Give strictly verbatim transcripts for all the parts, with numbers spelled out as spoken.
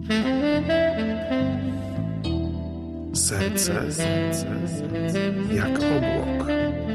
Serce, serce jak obłok.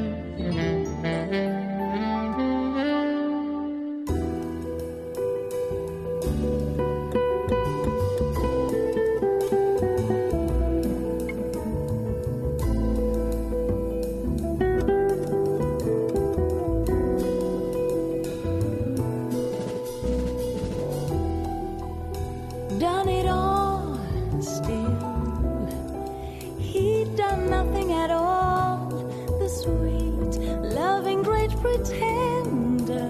Done it all still. He'd done nothing at all. The sweet, loving, great pretender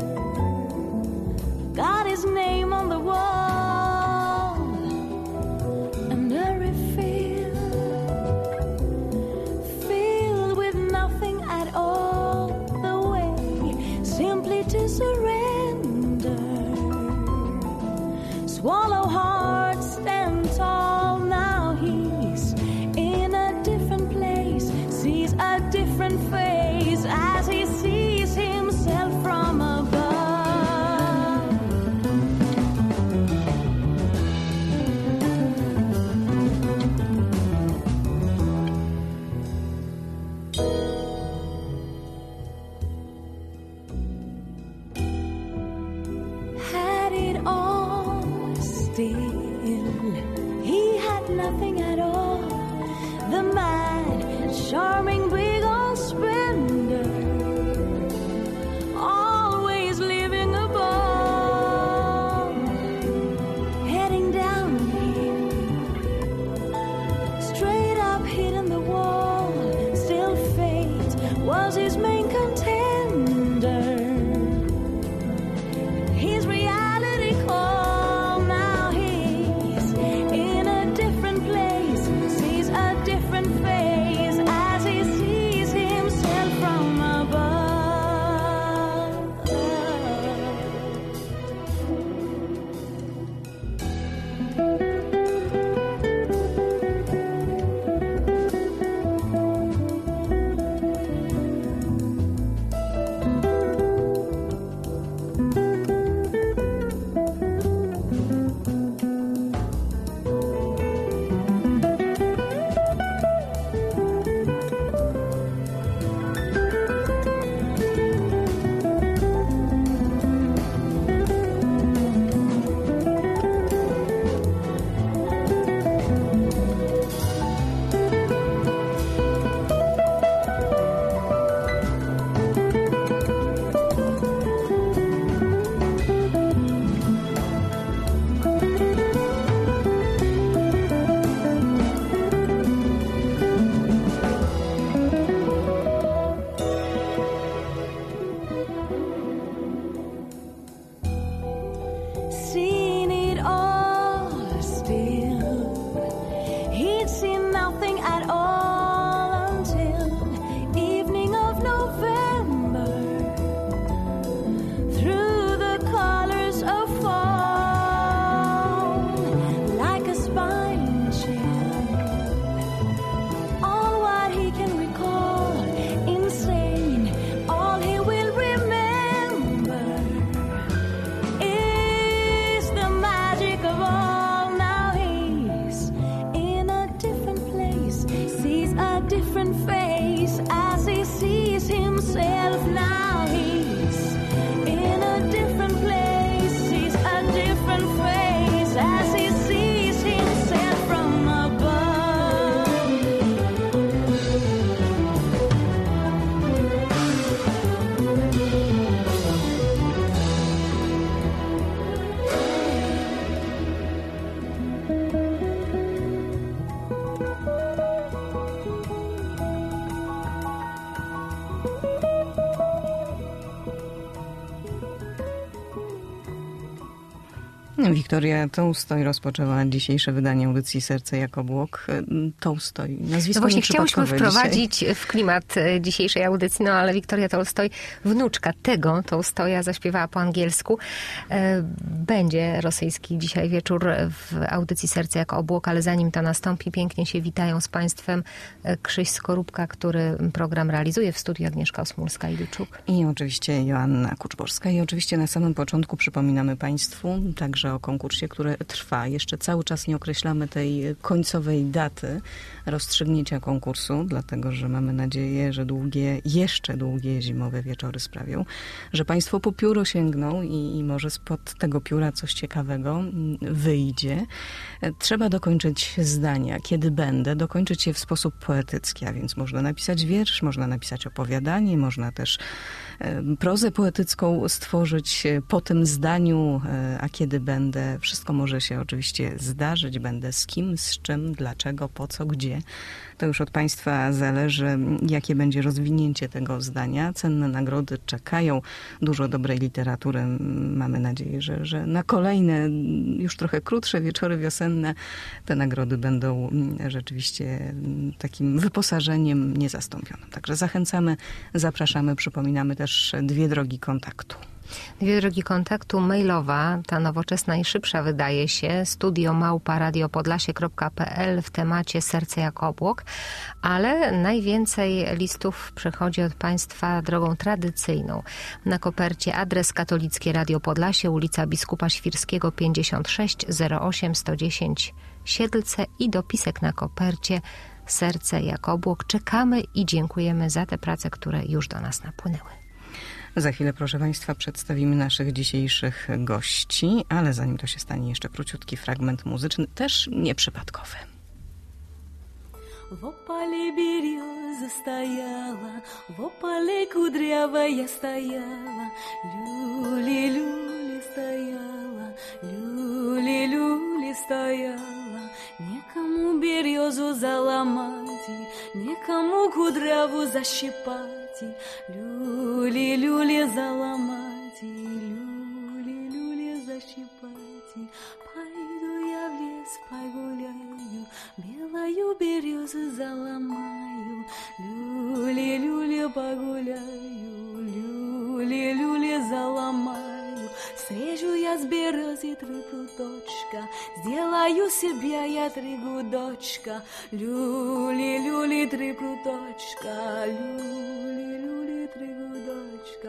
got his name on the wall. And a refill filled with nothing at all. The way simply to surrender. Swallow hard, stand tall. Now he's in a different place, sees a different face as he sees himself from above. Had it all still, he had nothing at all. The mad, charming, big old spender, always living above, heading down here, straight up, hitting the wall. Still fate was his main contender. His reality call. Now he's in a different place, sees a different face as he sees himself from above. Seen it all still. He'd seen nothing at all until evening of November. Through the colors of fall, like a spine chill. All what he can recall, insane. All he will remember is the magic of all. Now he's in a different place, sees a different face as he sees himself. Now he's in a different place, sees a different face as he sees himself from above. Wiktoria Tolstoj rozpoczęła dzisiejsze wydanie audycji Serce jak obłok. Tolstoj, nazwisko No właśnie nieprzypadkowe chciałyśmy wprowadzić dzisiaj. w klimat dzisiejszej audycji, no ale Wiktoria Tolstoj, wnuczka tego Tolstoja, zaśpiewała po angielsku. Będzie rosyjski dzisiaj wieczór w audycji Serce jak obłok, ale zanim to nastąpi, pięknie się witają z Państwem Krzyś Skorupka, który program realizuje w studiu, Agnieszka Osmulska-Iduczuk. I oczywiście Joanna Kuczborska. I oczywiście na samym początku przypominamy Państwu także o konkursie, które trwa. Jeszcze cały czas nie określamy tej końcowej daty rozstrzygnięcia konkursu, dlatego że mamy nadzieję, że długie, jeszcze długie zimowe wieczory sprawią, że Państwo po pióro sięgną i, i może spod tego pióra coś ciekawego wyjdzie. Trzeba dokończyć zdania. Kiedy będę, dokończyć je w sposób poetycki, a więc można napisać wiersz, można napisać opowiadanie, można też prozę poetycką stworzyć po tym zdaniu, a kiedy będę, wszystko może się oczywiście zdarzyć, będę z kim, z czym, dlaczego, po co, gdzie. To już od Państwa zależy, jakie będzie rozwinięcie tego zdania. Cenne nagrody czekają, dużo dobrej literatury. Mamy nadzieję, że, że na kolejne, już trochę krótsze wieczory wiosenne te nagrody będą rzeczywiście takim wyposażeniem niezastąpionym. Także zachęcamy, zapraszamy, przypominamy też dwie drogi kontaktu. Dwie drogi kontaktu mailowa, ta nowoczesna i szybsza wydaje się, studio małpa radiopodlasie kropka pe el w temacie Serce jako obłok, ale najwięcej listów przychodzi od Państwa drogą tradycyjną. Na kopercie adres Katolickie Radio Podlasie, ulica Biskupa Świrskiego pięćdziesiąt sześć zero osiem sto dziesięć Siedlce i dopisek na kopercie Serce jako obłok. Czekamy i dziękujemy za te prace, które już do nas napłynęły. Za chwilę, proszę Państwa, przedstawimy naszych dzisiejszych gości, ale zanim to się stanie, jeszcze króciutki fragment muzyczny, też nieprzypadkowy. В опале береза стояла, в опале кудрявая стояла, люли-люли стояла, люли-люли стояла. Некому березу заломать, некому кудряву защипать, люли-люли заломать, люли-люли защипать. Пойду я в лес погуляю, белую березу заломаю, люли-люли погуляю, люли-люли заломаю. Срежу я с березы три пруточка, сделаю себе я три гудочка, люли-люли три пруточка, люли-люли три гудочка.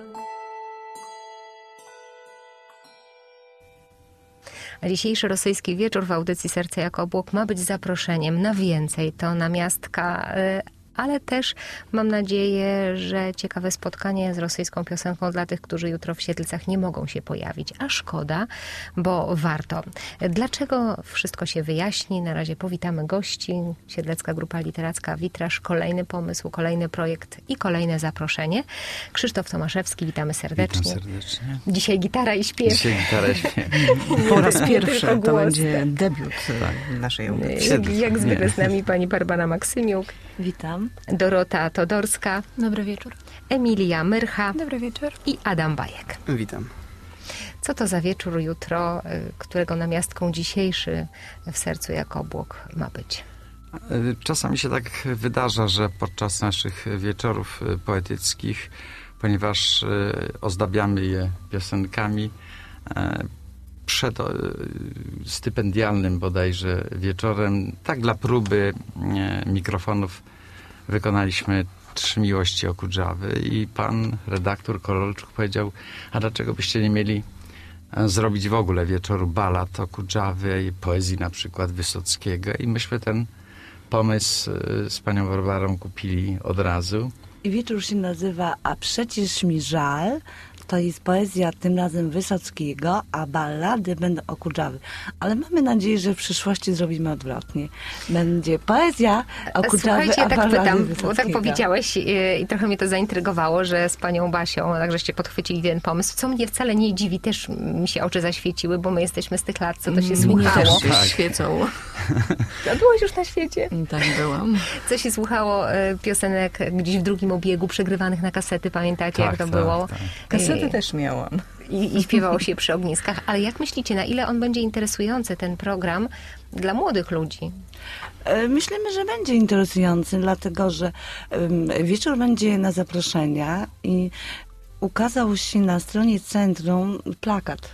Dzisiejszy rosyjski wieczór w audycji Serce jako obłok ma być zaproszeniem na więcej. To namiastka, ale też mam nadzieję, że ciekawe spotkanie z rosyjską piosenką dla tych, którzy jutro w Siedlcach nie mogą się pojawić. A szkoda, bo warto. Dlaczego? Wszystko się wyjaśni. Na razie powitamy gości. Siedlecka Grupa Literacka Witraż. Kolejny pomysł, kolejny projekt i kolejne zaproszenie. Krzysztof Tomaszewski, witamy serdecznie. Witam serdecznie. Dzisiaj gitara i śpiew. Dzisiaj gitara i śpiew. Po raz pierwszy Tylko to głos, będzie tak. debiut tak. naszej audycji. Jak, jak zwykle z nami pani Barbara Maksymiuk, Witam. Dorota Todorska, Dobry wieczór. Emilia Myrcha Dobry wieczór. i Adam Bajek. Witam. Co to za wieczór jutro, którego namiastką dzisiejszy w Sercu jako obłok ma być? Czasami się tak wydarza, że podczas naszych wieczorów poetyckich, ponieważ ozdabiamy je piosenkami, przed stypendialnym bodajże wieczorem, tak dla próby mikrofonów wykonaliśmy Trzy miłości Okudżawy i pan redaktor Kololczuk powiedział, a dlaczego byście nie mieli zrobić w ogóle wieczoru ballad Okudżawy i poezji na przykład Wysockiego, i myśmy ten pomysł z panią Barbarą kupili od razu. I wieczór się nazywa A przecież mi żal. To jest poezja tym razem Wysockiego, a ballady będą Okudżawy. Ale mamy nadzieję, że w przyszłości zrobimy odwrotnie. Będzie poezja Okudżawy, Słuchajcie, a tak ballady pytam, bo Wysockiego. tak powiedziałeś i, i trochę mnie to zaintrygowało, że z panią Basią takżeście podchwycili ten pomysł, co mnie wcale nie dziwi, też mi się oczy zaświeciły, bo my jesteśmy z tych lat, co to się Mnie słuchało. też się Tak. świecą. A byłaś już na świecie? Tak byłam. Co się słuchało e, piosenek gdzieś w drugim obiegu, przegrywanych na kasety, pamiętacie jak Tak, to tak, było? tak. Kasety I, też miałam. i, I śpiewało się przy ogniskach. Ale jak myślicie, na ile on będzie interesujący, ten program, dla młodych ludzi? E, Myślimy, że będzie interesujący, dlatego że um, wieczór będzie na zaproszenia i ukazał się na stronie centrum plakat.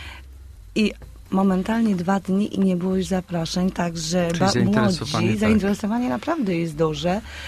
I momentalnie dwa dni i nie było już zaproszeń, także Czyli ba- zainteresowanie, młodzi, tak. zainteresowanie naprawdę jest duże.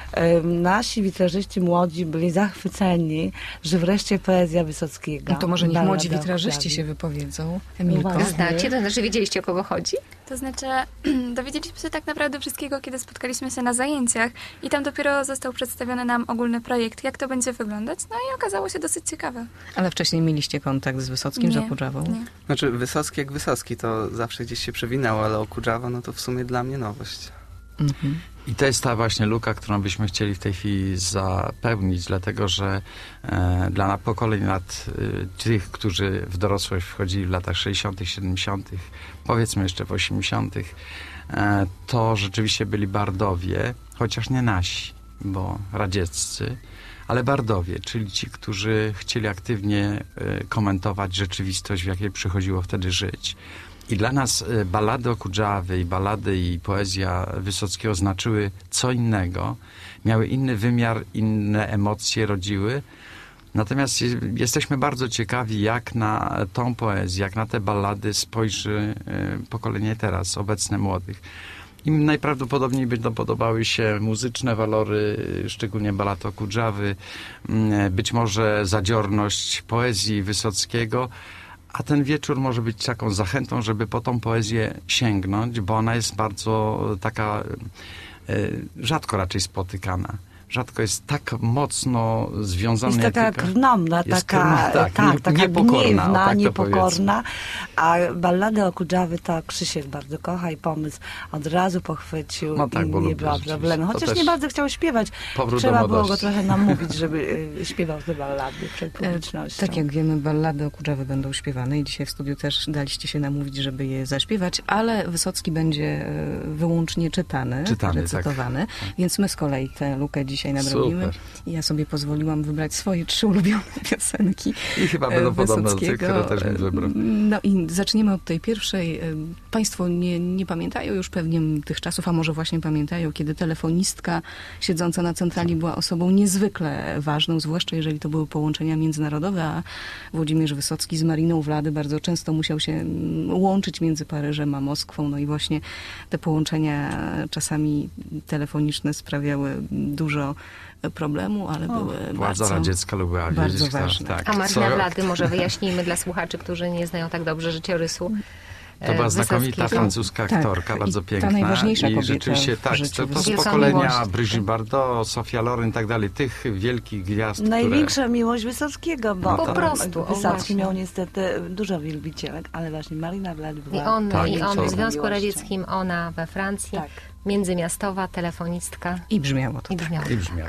e, nasi witrażyści młodzi byli zachwyceni, że wreszcie poezja Wysockiego. No to może niech Ballada młodzi o witrażyści Kudrawie. się wypowiedzą. Emilko. właśnie. Znacie? To znaczy wiedzieliście, o kogo chodzi? To znaczy, dowiedzieliśmy się tak naprawdę wszystkiego, kiedy spotkaliśmy się na zajęciach i tam dopiero został przedstawiony nam ogólny projekt, jak to będzie wyglądać, no i okazało się dosyć ciekawe. Ale wcześniej mieliście kontakt z Wysockim, z Nie, Okudżawą? nie. Znaczy Wysocki jak Wysocki, to zawsze gdzieś się przewinęło, ale Okudżawa, no to w sumie dla mnie nowość. Mhm. I to jest ta właśnie luka, którą byśmy chcieli w tej chwili zapełnić, dlatego że e, dla pokoleń lat e, tych, którzy w dorosłość wchodzili w latach sześćdziesiątych, siedemdziesiątych, powiedzmy jeszcze w osiemdziesiątych, e, to rzeczywiście byli bardowie, chociaż nie nasi, bo radzieccy, ale bardowie, czyli ci, którzy chcieli aktywnie e, komentować rzeczywistość, w jakiej przychodziło wtedy żyć. I dla nas e, ballady Okudżawy i ballady i poezja Wysockiego znaczyły co innego, miały inny wymiar, inne emocje rodziły. Natomiast je- jesteśmy bardzo ciekawi, jak na tą poezję, jak na te ballady spojrzy e, pokolenie teraz, obecne młodych. Im najprawdopodobniej będą podobały się muzyczne walory, szczególnie ballad Okudżawy, mm, być może zadziorność poezji Wysockiego, a ten wieczór może być taką zachętą, żeby po tą poezję sięgnąć, bo ona jest bardzo taka e, rzadko raczej spotykana. Rzadko jest tak mocno związana. Jest taka etyka. krnomna, Jest taka, krnomna, tak, tak, nie- taka niepokorna, gniewna, o, tak to niepokorna. A balladę Okudżawy to Krzysiek bardzo kocha i pomysł od razu pochwycił No tak, i bo nie lubi było rzeczywiście. problemu. To Chociaż też nie bardzo chciał śpiewać. powrót do Trzeba było go młodości. trochę namówić, żeby y, śpiewał te ballady przed publicznością. Tak jak wiemy, ballady Okudżawy będą śpiewane i dzisiaj w studiu też daliście się namówić, żeby je zaśpiewać, ale Wysocki będzie e, wyłącznie czytany, Czytany, recytowany, więc my z kolei tę lukę dzisiaj nadrobimy. Super. I ja sobie pozwoliłam wybrać swoje trzy ulubione piosenki I chyba e, będą podobne do tych, Wysockiego. które też bym wybrał. No i zaczniemy od tej pierwszej. E, Państwo nie, nie pamiętają już pewnie tych czasów, a może właśnie pamiętają, kiedy telefonistka siedząca na centrali była osobą niezwykle ważną, zwłaszcza jeżeli to były połączenia międzynarodowe, a Włodzimierz Wysocki z Mariną Wlady bardzo często musiał się mm, łączyć między Paryżem a Moskwą. No i właśnie te połączenia czasami telefoniczne sprawiały dużo problemu, ale były Władza bardzo, radziecka lubiła bardzo wiedzieć, kto- ważne. tak. A Marina Co- Wlady, może wyjaśnijmy dla słuchaczy, którzy nie znają tak dobrze życiorysu. To była e, znakomita Wysockiego. francuska Tak, aktorka, i bardzo ta piękna. najważniejsza I kobieta rzeczywiście w tak, życiu to, to z Wysockiego. Wielka pokolenia miłość. Brigitte Bardot, Sofia Loren i tak dalej, tych wielkich gwiazd, Największa miłość Wysockiego, bo No Po prostu, o Wysocki właśnie. miał niestety dużo wielbicielek, ale właśnie Marina Wlady była... I on, Tak, i on to- w Związku miłością. Radzieckim, ona we Francji, Tak. międzymiastowa telefonistka I brzmiało to i brzmiała. I brzmiał.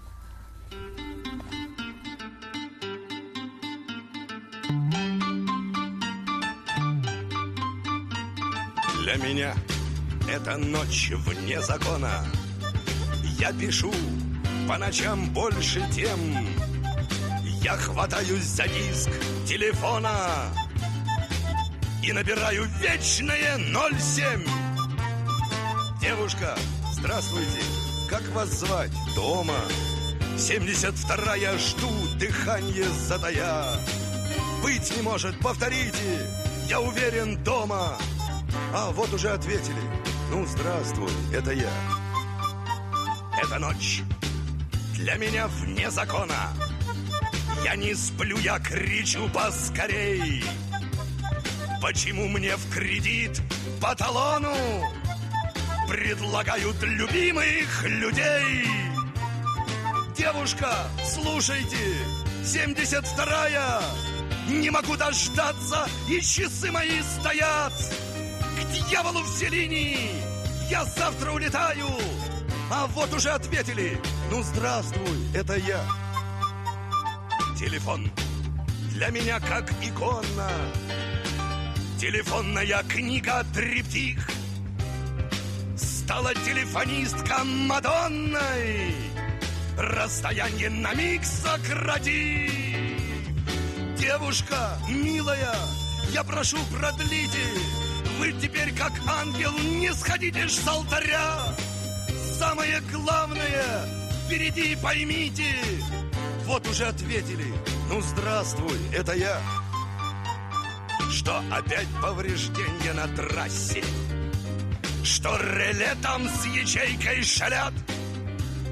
Для меня это ночь вне закона. Я пишу по ночам больше тем. Я хватаюсь за диск телефона и набираю вечное ноль семь. Девушка, здравствуйте, как вас звать? Дома. семьдесят вторая, жду, дыхание затая. Быть не может, повторите, я уверен, дома. А вот уже ответили. Ну, здравствуй, это я. Эта ночь для меня вне закона. Я не сплю, я кричу поскорей. Почему мне в кредит по талону предлагают любимых людей? Девушка, слушайте, семьдесят вторая, не могу дождаться, и часы мои стоят. К дьяволу все линии, я завтра улетаю. А вот уже ответили, ну здравствуй, это я. Телефон для меня как икона. Телефонная книга триптих. Стала телефонистка Мадонной. Расстояние на миг сократи. Девушка, милая, я прошу, продлите. Вы теперь как ангел не сходите ж с алтаря. Самое главное, впереди поймите. Вот уже ответили, ну здравствуй, это я. Что опять повреждения на трассе? Что реле там с ячейкой шалят? Все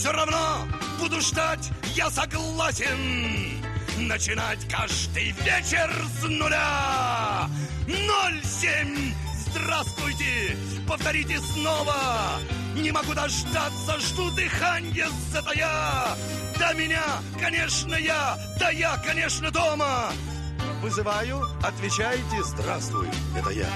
все равно буду ждать, я согласен начинать каждый вечер с нуля. Ноль семь, здравствуйте, повторите снова. Не могу дождаться, жду дыхания затая. Да меня, конечно, я, да я, конечно, дома. Вызываю, отвечайте, здравствуй, это я.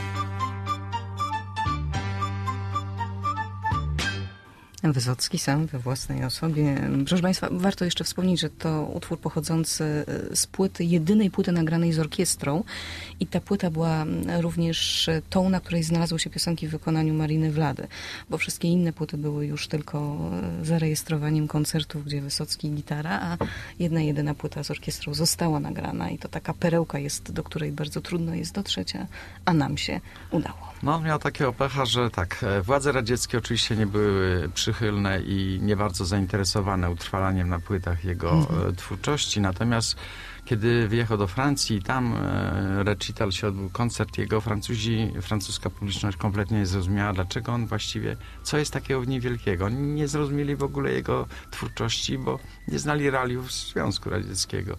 Wysocki sam we własnej osobie. Proszę Państwa, warto jeszcze wspomnieć, że to utwór pochodzący z płyty, jedynej płyty nagranej z orkiestrą i ta płyta była również tą, na której znalazły się piosenki w wykonaniu Mariny Wlady, bo wszystkie inne płyty były już tylko zarejestrowaniem koncertów, gdzie Wysocki gitara, a jedna jedyna płyta z orkiestrą została nagrana i to taka perełka jest, do której bardzo trudno jest dotrzeć, a, a nam się udało. No, on miał takiego pecha, że tak, władze radzieckie oczywiście nie były przychylne i nie bardzo zainteresowane utrwalaniem na płytach jego mhm. twórczości, natomiast kiedy wyjechał do Francji i tam e, recital się odbył, koncert jego, Francuzi, francuska publiczność kompletnie nie zrozumiała, dlaczego on właściwie, co jest takiego w nim wielkiego. Oni nie zrozumieli w ogóle jego twórczości, bo nie znali realiów Związku Radzieckiego.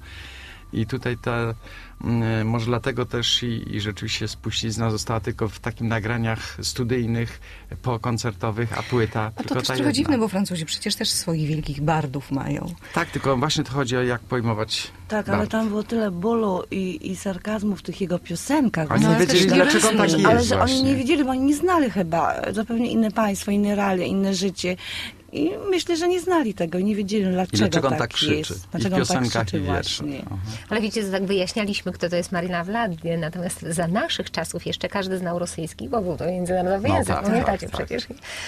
I tutaj ta, może dlatego też i, i rzeczywiście Spuścizna została tylko w takim nagraniach studyjnych, pokoncertowych, a płyta a tylko to też ta trochę jedna. dziwne, bo Francuzi przecież też swoich wielkich bardów mają. Tak, tylko właśnie to chodzi o jak pojmować Tak, bard. ale tam było tyle bólu i, i sarkazmu w tych jego piosenkach. Oni No, nie ale wiedzieli, też dlaczego on tak ironia. jest Ale że właśnie. oni nie wiedzieli, bo oni nie znali chyba zupełnie inne państwo, inne realia, inne życie. I myślę, że nie znali tego i nie wiedzieli, dlaczego, I dlaczego on tak, tak krzyczy. jest. I Dlaczego w on tak piosenkach, krzyczy i wierszach. właśnie. Aha. Ale wiecie, tak wyjaśnialiśmy, kto to jest Marina Wlady, natomiast za naszych czasów jeszcze każdy znał rosyjski, bo był to międzynarodowy No język, tak, pamiętacie tak, tak. przecież.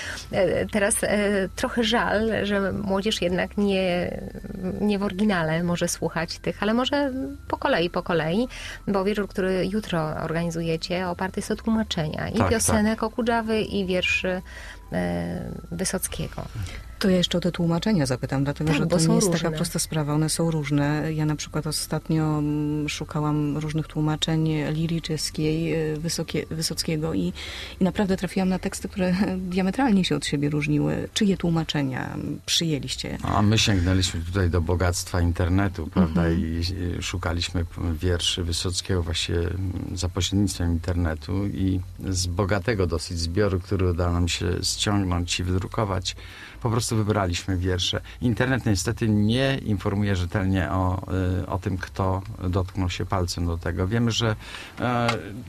E, Teraz e, trochę żal, że młodzież jednak nie, nie w oryginale może słuchać tych, ale może po kolei, po kolei, bo wieczór, który jutro organizujecie, oparty jest o tłumaczenia i Tak, piosenek Okudżawy i wierszy e, Wysockiego. To ja jeszcze o te tłumaczenia zapytam, dlatego Tak, że bo to są nie jest różne. taka prosta sprawa, one są różne. Ja na przykład ostatnio mm, szukałam różnych tłumaczeń lirii czeskiej y, Wysokie, Wysockiego i, i naprawdę trafiłam na teksty, które diametralnie się od siebie różniły. Czyje tłumaczenia przyjęliście? A my sięgnęliśmy tutaj do bogactwa internetu, prawda, Mhm. i i szukaliśmy wierszy Wysockiego właśnie za pośrednictwem internetu i z bogatego dosyć zbioru, który udało nam się ściągnąć i wydrukować, po prostu wybraliśmy wiersze. Internet niestety nie informuje rzetelnie o, y, o tym, kto dotknął się palcem do tego. Wiemy, że e,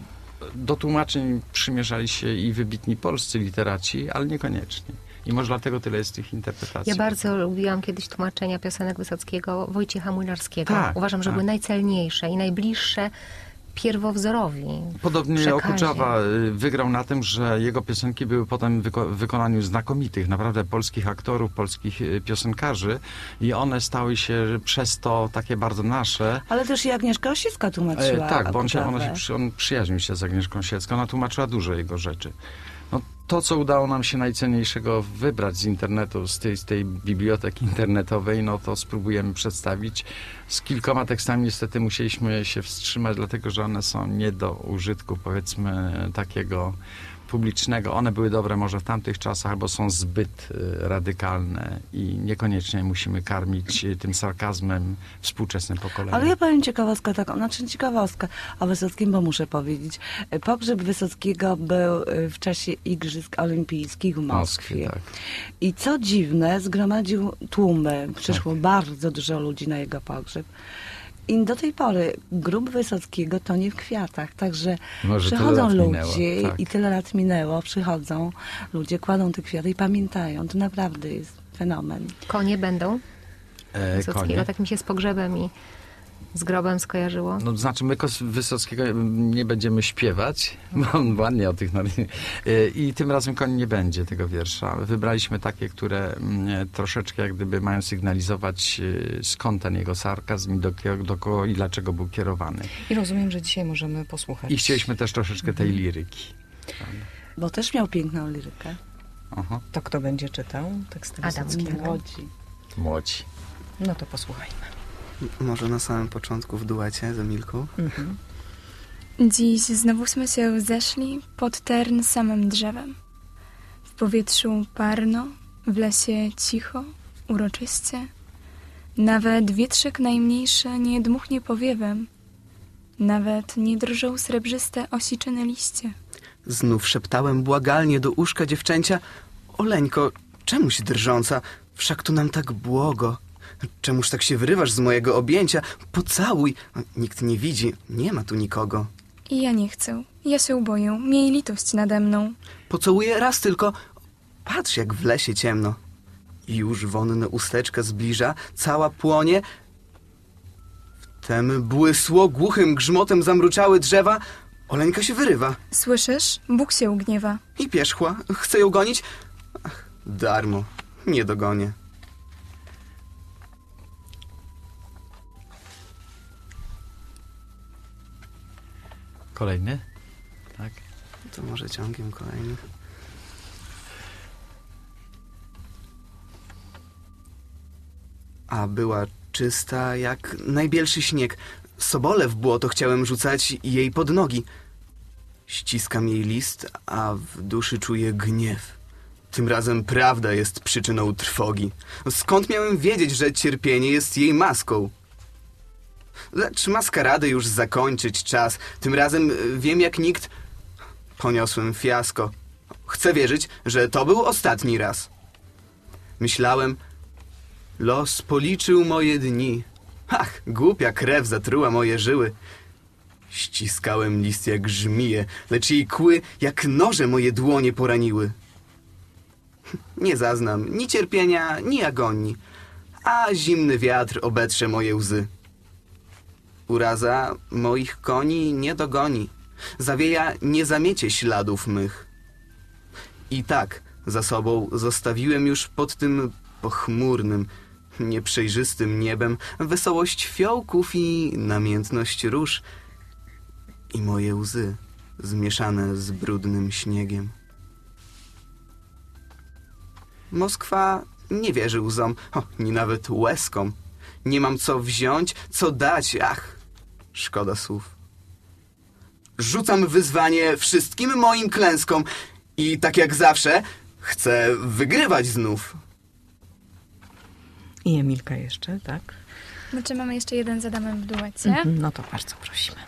do tłumaczeń przymierzali się i wybitni polscy literaci, ale niekoniecznie. I może dlatego tyle jest tych interpretacji. Ja bardzo lubiłam kiedyś tłumaczenia piosenek Wysockiego Wojciecha Młynarskiego. Tak, Uważam, że tak. były najcelniejsze i najbliższe pierwowzorowi. Podobnie przekazie. Okudżawa y, wygrał na tym, że jego piosenki były potem w wyko- w wykonaniu znakomitych, naprawdę polskich aktorów, polskich y, piosenkarzy i one stały się przez to takie bardzo nasze. Ale też i Agnieszka Osiecka E, tłumaczyła. tak, bo on się, ona się, Okudżawę. przy- on przyjaźnił się z Agnieszką Siecką, ona tłumaczyła dużo jego rzeczy. No, to, co udało nam się najcenniejszego wybrać z internetu, z tej, z tej biblioteki internetowej, no to spróbujemy przedstawić. Z kilkoma tekstami niestety musieliśmy się wstrzymać, dlatego że one są nie do użytku, powiedzmy, takiego publicznego. One były dobre może w tamtych czasach, albo są zbyt y, radykalne i niekoniecznie musimy karmić y, tym sarkazmem współczesne pokolenie. Ale ja powiem ciekawostkę taką, znaczy ciekawostkę o Wysockim, bo muszę powiedzieć. Pogrzeb Wysockiego był w czasie Igrzysk Olimpijskich w Moskwie. Moskwie, tak. I co dziwne, zgromadził tłumy. Przyszło bardzo dużo ludzi na jego pogrzeb. I do tej pory grób Wysockiego tonie w kwiatach, także Może tyle przychodzą lat ludzie minęło, tak. i tyle lat minęło, przychodzą ludzie, kładą te kwiaty i pamiętają. To naprawdę jest fenomen. Konie będą E, Wysockiego. konie. Tak mi się z pogrzebem i z grobem skojarzyło. No, znaczy my Kos- Wysockiego nie będziemy śpiewać, bo on ładnie o tych... e, I tym razem koni nie będzie tego wiersza. Wybraliśmy takie, które mm, troszeczkę jak gdyby mają sygnalizować e, skąd ten jego sarkazm i do, kie- do kogo i dlaczego był kierowany. I rozumiem, że dzisiaj możemy posłuchać. I chcieliśmy też troszeczkę tej liryki. Bo też miał piękną lirykę. Aha. To kto będzie czytał teksty Adam. Wysockiego? Młodzi. Młodzi. No to posłuchajmy. Może na samym początku w duecie z Emilką. Mhm. Dziś znowuśmy się zeszli pod tern samym drzewem. W powietrzu parno, w lesie cicho, uroczyście. Nawet wietrzyk najmniejszy nie dmuchnie powiewem. Nawet nie drżą srebrzyste osiczyne liście. Znów szeptałem błagalnie do uszka dziewczęcia: Oleńko, czemuś drżąca? Wszak tu nam tak błogo. Czemuż tak się wyrywasz z mojego objęcia? Pocałuj. Nikt nie widzi, nie ma tu nikogo. I ja nie chcę. Ja się boję. Miej litość nade mną. Pocałuję raz tylko. Patrz, jak w lesie ciemno. I już wonne usteczka zbliża, cała płonie. Wtem błysło, głuchym grzmotem zamruczały drzewa. Oleńka się wyrywa. Słyszysz? Bóg się ugniewa. I pierzchła. Chcę ją gonić? Ach, darmo. Nie dogonię. Kolejny? Tak. To może ciągiem kolejny. A była czysta jak najbielszy śnieg. Sobole w błoto chciałem rzucać jej pod nogi. Ściskam jej list, a w duszy czuję gniew. Tym razem prawda jest przyczyną trwogi. Skąd miałem wiedzieć, że cierpienie jest jej maską? Lecz maskaradę już zakończyć czas. Tym razem wiem jak nikt. Poniosłem fiasko. Chcę wierzyć, że to był ostatni raz. Myślałem, los policzył moje dni. Ach, głupia krew zatruła moje żyły. Ściskałem list jak żmije, lecz jej kły jak noże moje dłonie poraniły. Nie zaznam ni cierpienia, ni agonii, a zimny wiatr obetrze moje łzy. Uraza moich koni nie dogoni, zawieja nie zamiecie śladów mych. I tak za sobą zostawiłem już pod tym pochmurnym, nieprzejrzystym niebem wesołość fiołków i namiętność róż i moje łzy zmieszane z brudnym śniegiem. Moskwa nie wierzy łzom, o, ni nawet łezkom. Nie mam co wziąć, co dać, ach, szkoda słów. Rzucam wyzwanie wszystkim moim klęskom i tak jak zawsze chcę wygrywać znów. I Emilka jeszcze, tak? Znaczy mamy jeszcze jeden z Adamem w duecie. No to bardzo prosimy.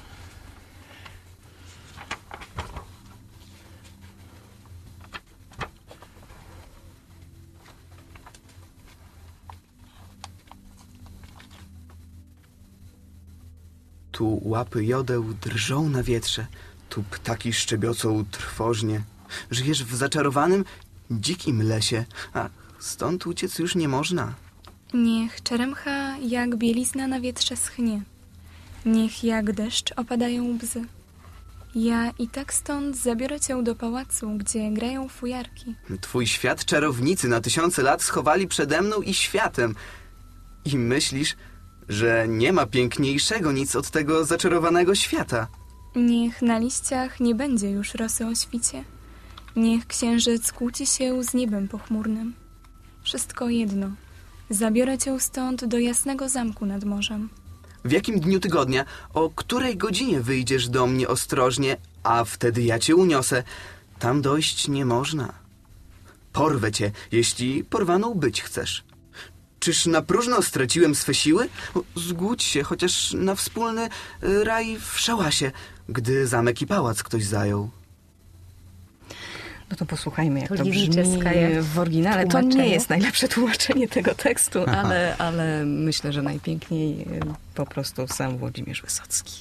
Tu łapy jodeł drżą na wietrze, tu ptaki szczebiocą trwożnie. Żyjesz w zaczarowanym, dzikim lesie, a stąd uciec już nie można. Niech czeremcha jak bielizna na wietrze schnie. Niech jak deszcz opadają łzy. Ja i tak stąd zabiorę cię do pałacu, gdzie grają fujarki. Twój świat czarownicy na tysiące lat schowali przede mną i światem. I myślisz, że nie ma piękniejszego nic od tego zaczarowanego świata. Niech na liściach nie będzie już rosy o świcie. Niech księżyc kłóci się z niebem pochmurnym. Wszystko jedno. Zabiorę cię stąd do jasnego zamku nad morzem. W jakim dniu tygodnia, o której godzinie wyjdziesz do mnie ostrożnie, a wtedy ja cię uniosę. Tam dojść nie można. Porwę cię, jeśli porwaną być chcesz. Czyż na próżno straciłem swe siły? Zgódź się, chociaż na wspólny raj w szałasie, gdy zamek i pałac ktoś zajął. No to posłuchajmy, jak to, To brzmi Liwiczewskaja w oryginale. To tłumaczenie. nie jest najlepsze tłumaczenie tego tekstu, ale, ale myślę, że najpiękniej po prostu sam Włodzimierz Wysocki.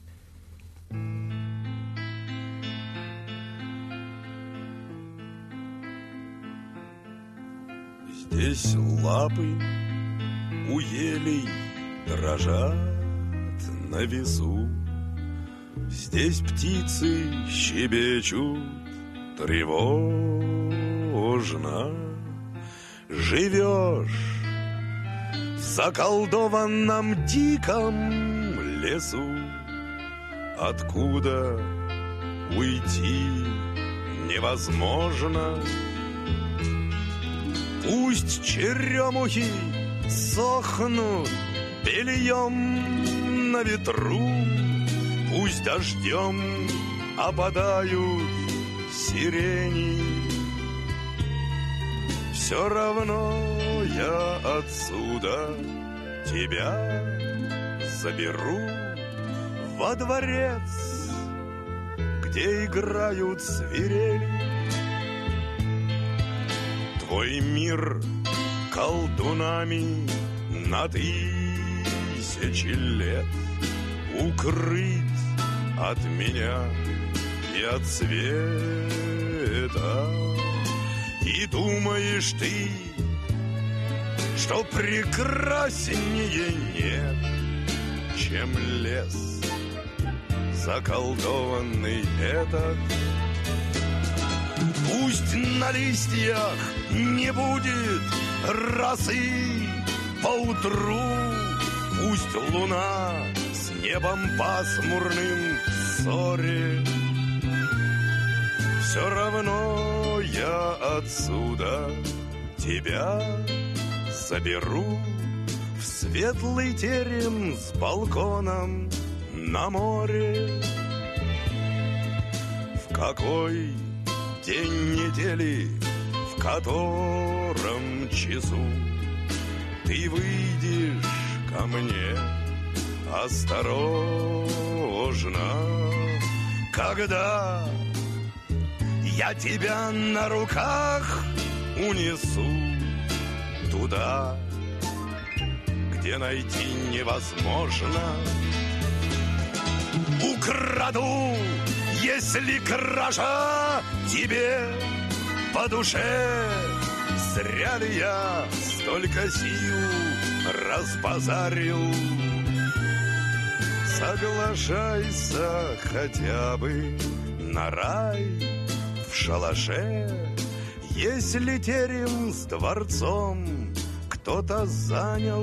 Здесь лапы у елей дрожат на весу. Здесь птицы щебечут тревожно. Живешь в заколдованном диком лесу, откуда уйти невозможно. Пусть черемухи сохнут бельем на ветру, пусть дождем опадают сирени. Все равно я отсюда тебя заберу во дворец, где играют свирели. Твой мир колдунами на тысячи лет укрыт от меня и от света. И думаешь ты, что прекраснее нет, чем лес заколдованный этот. Пусть на листьях не будет росы поутру, пусть луна с небом пасмурным ссорит, все равно я отсюда тебя заберу в светлый терем с балконом на море. В какой день недели, в котором часу ты выйдешь ко мне осторожно, когда я тебя на руках унесу туда, где найти невозможно. Украду, если кража тебе по душе. Зря ли я столько сил разбазарил? Соглашайся хотя бы на рай в шалаше, если терем с дворцом кто-то занял.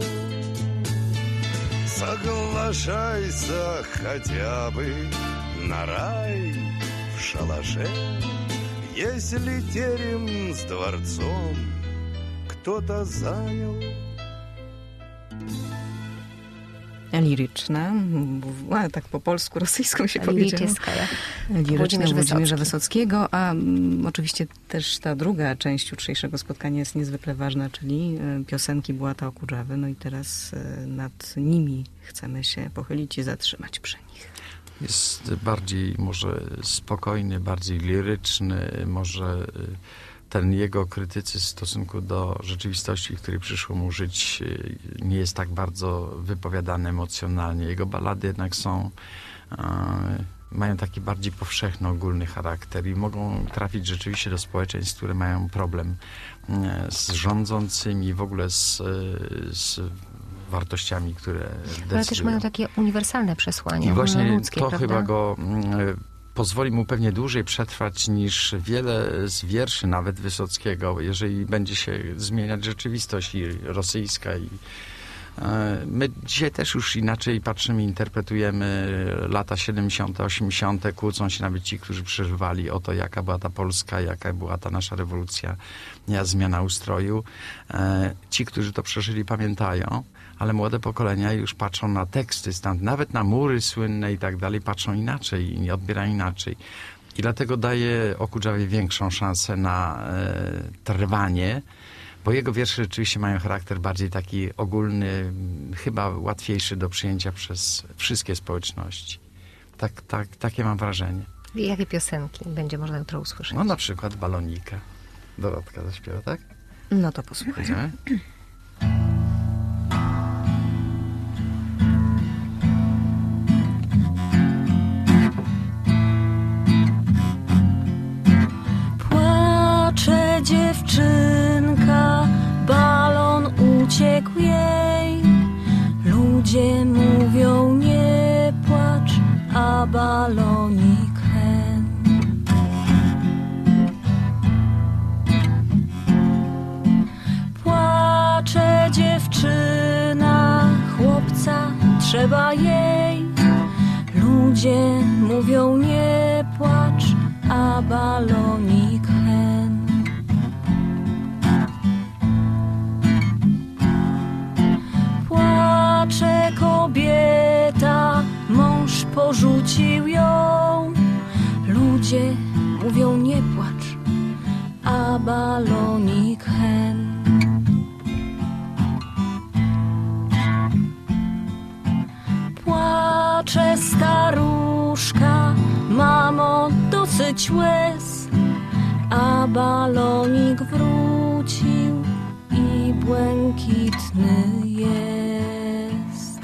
Соглашайся хотя бы на рай в шалаше, если терем с дворцом кто-то занял. Liryczna, a tak po polsku, rosyjską się powiedziała. Liryczna Włodzimierza Wysockiego, a m, oczywiście też ta druga część jutrzejszego spotkania jest niezwykle ważna, czyli e, piosenki Bułata Okudżawy. No i teraz e, nad nimi chcemy się pochylić i zatrzymać przy nich. Jest bardziej może spokojny, bardziej liryczny, może ten jego krytycyzm w stosunku do rzeczywistości, w której przyszło mu żyć, nie jest tak bardzo wypowiadany emocjonalnie. Jego ballady jednak są, e, mają taki bardziej powszechny, ogólny charakter i mogą trafić rzeczywiście do społeczeństw, które mają problem e, z rządzącymi, w ogóle z, z wartościami, które decydują. Ale też mają takie uniwersalne przesłanie. I właśnie ludzkie, to prawda? chyba go e, pozwoli mu pewnie dłużej przetrwać niż wiele z wierszy nawet Wysockiego, jeżeli będzie się zmieniać rzeczywistość i rosyjska. I e, my dzisiaj też już inaczej patrzymy, interpretujemy lata siedemdziesiąte, osiemdziesiąte. Kłócą się nawet ci, którzy przeżywali o to, jaka była ta Polska, jaka była ta nasza rewolucja, zmiana ustroju. E, ci, którzy to przeżyli, pamiętają. Ale młode pokolenia już patrzą na teksty, stąd nawet na mury słynne i tak dalej, patrzą inaczej i odbierają inaczej. I dlatego daje Okudżawie większą szansę na e, trwanie, bo jego wiersze rzeczywiście mają charakter bardziej taki ogólny, chyba łatwiejszy do przyjęcia przez wszystkie społeczności. Tak, tak, takie mam wrażenie. I jakie piosenki będzie można jutro usłyszeć? No na przykład Balonika. Dorotka zaśpiewa, tak? No to posłuchajmy. Dziewczynka, balon uciekł jej. Ludzie mówią nie płacz, a balonik hen. Płacze dziewczyna, chłopca trzeba jej. Ludzie mówią nie płacz, a balonik hen. Płacze kobieta, mąż porzucił ją. Ludzie mówią nie płacz, a balonik hen. Płacze staruszka, mamo, dosyć łez, a balonik wrócił i błękitny jest.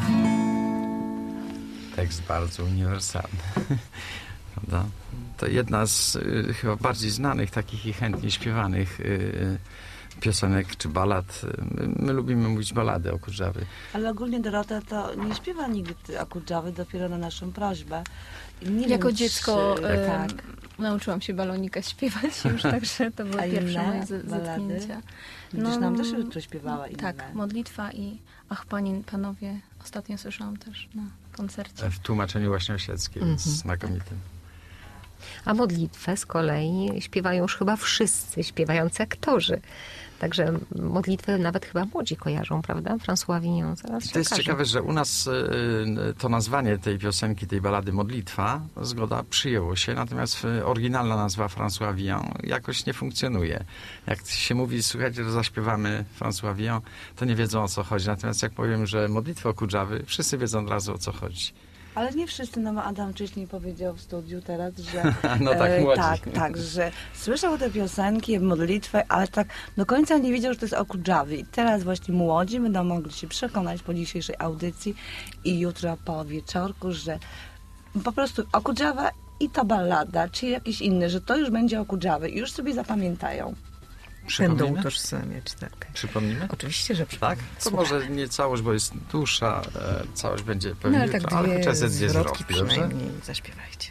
Tekst bardzo uniwersalny. Prawda? To jedna z y, chyba bardziej znanych, takich i chętnie śpiewanych y, piosenek czy balad. My, my lubimy mówić balady o Kudrzawy. Ale ogólnie Dorota to nie śpiewa nigdy o Kudrzawy, dopiero na naszą prośbę. I nie Jako wiem, dziecko czy, e, tak. nauczyłam się balonika śpiewać już, także to były A pierwsze inne moje z- balady? zetknięcia. Gdyż nam też jutro śpiewała inne. Tak, modlitwa i Ach, Panie, Panowie, ostatnio słyszałam też na koncercie. W tłumaczeniu właśnie oświeckim, Mhm. jest znakomitym. A modlitwę z kolei śpiewają już chyba wszyscy śpiewający aktorzy. Także modlitwę nawet chyba młodzi kojarzą, prawda? François Villon, zaraz się To jest okaże. ciekawe, że u nas y, to nazwanie tej piosenki, tej balady Modlitwa, zgoda, przyjęło się, natomiast y, oryginalna nazwa François Villon jakoś nie funkcjonuje. Jak się mówi, słuchajcie, że zaśpiewamy François Villon, to nie wiedzą, o co chodzi. Natomiast jak powiem, że modlitwa o Kudrzawy, wszyscy wiedzą od razu, o co chodzi. Ale nie wszyscy, no Adam wcześniej powiedział w studiu teraz, że No tak, e, młodzi. tak, tak, że słyszał te piosenki, modlitwę, ale tak do końca nie wiedział, że to jest o Kudrzawie. I teraz właśnie młodzi będą mogli się przekonać po dzisiejszej audycji i jutro po wieczorku, że po prostu o Kudrzawa i ta ballada, czy jakiś inny, że to już będzie o Kudrzawy i już sobie zapamiętają. Będą Przypomnimy? utożsamiać, tak. Przypomnimy? Oczywiście, że Tak? przypomnę. To może nie całość, bo jest dłuższa, e, całość będzie No pewnie ale tak jutro, ale dwie czas jest dwie zwrotki zwrotki, dobrze? przynajmniej zaśpiewajcie.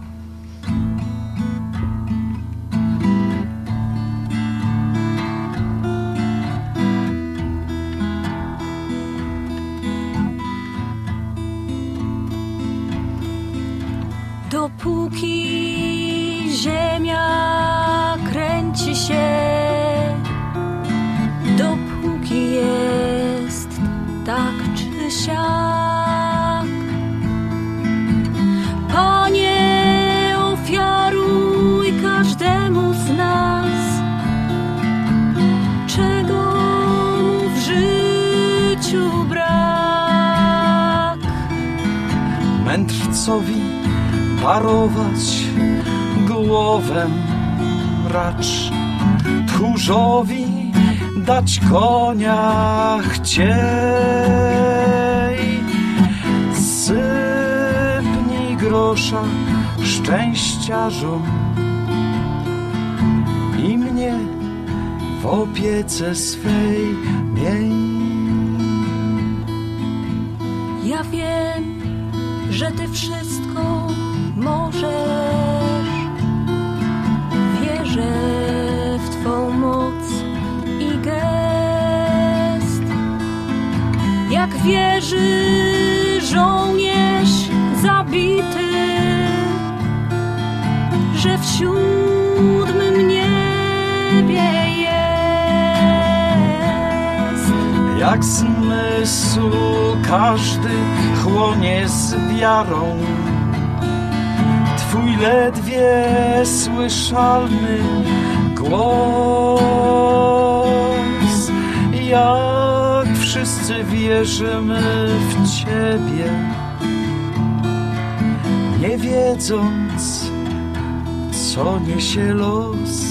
Dopóki ziemia kręci się, dopóki jest tak czy siak, Panie, ofiaruj każdemu z nas, czego mu w życiu brak. Mędrcowi parować głowę racz, tchórzowi dać konia chciej. Sypnij grosza szczęściarzom i mnie w opiece swej miej. Ja wiem, że Ty wszystko możesz. Wierzę w Twą moc i gest. Jak wierzy żołnierz zabity, że w siódmym niebie jest. Jak zmysł każdy chłonie z wiarą, Twój ledwie słyszalny głos. Jak wszyscy wierzymy w Ciebie, nie wiedząc, co niesie los.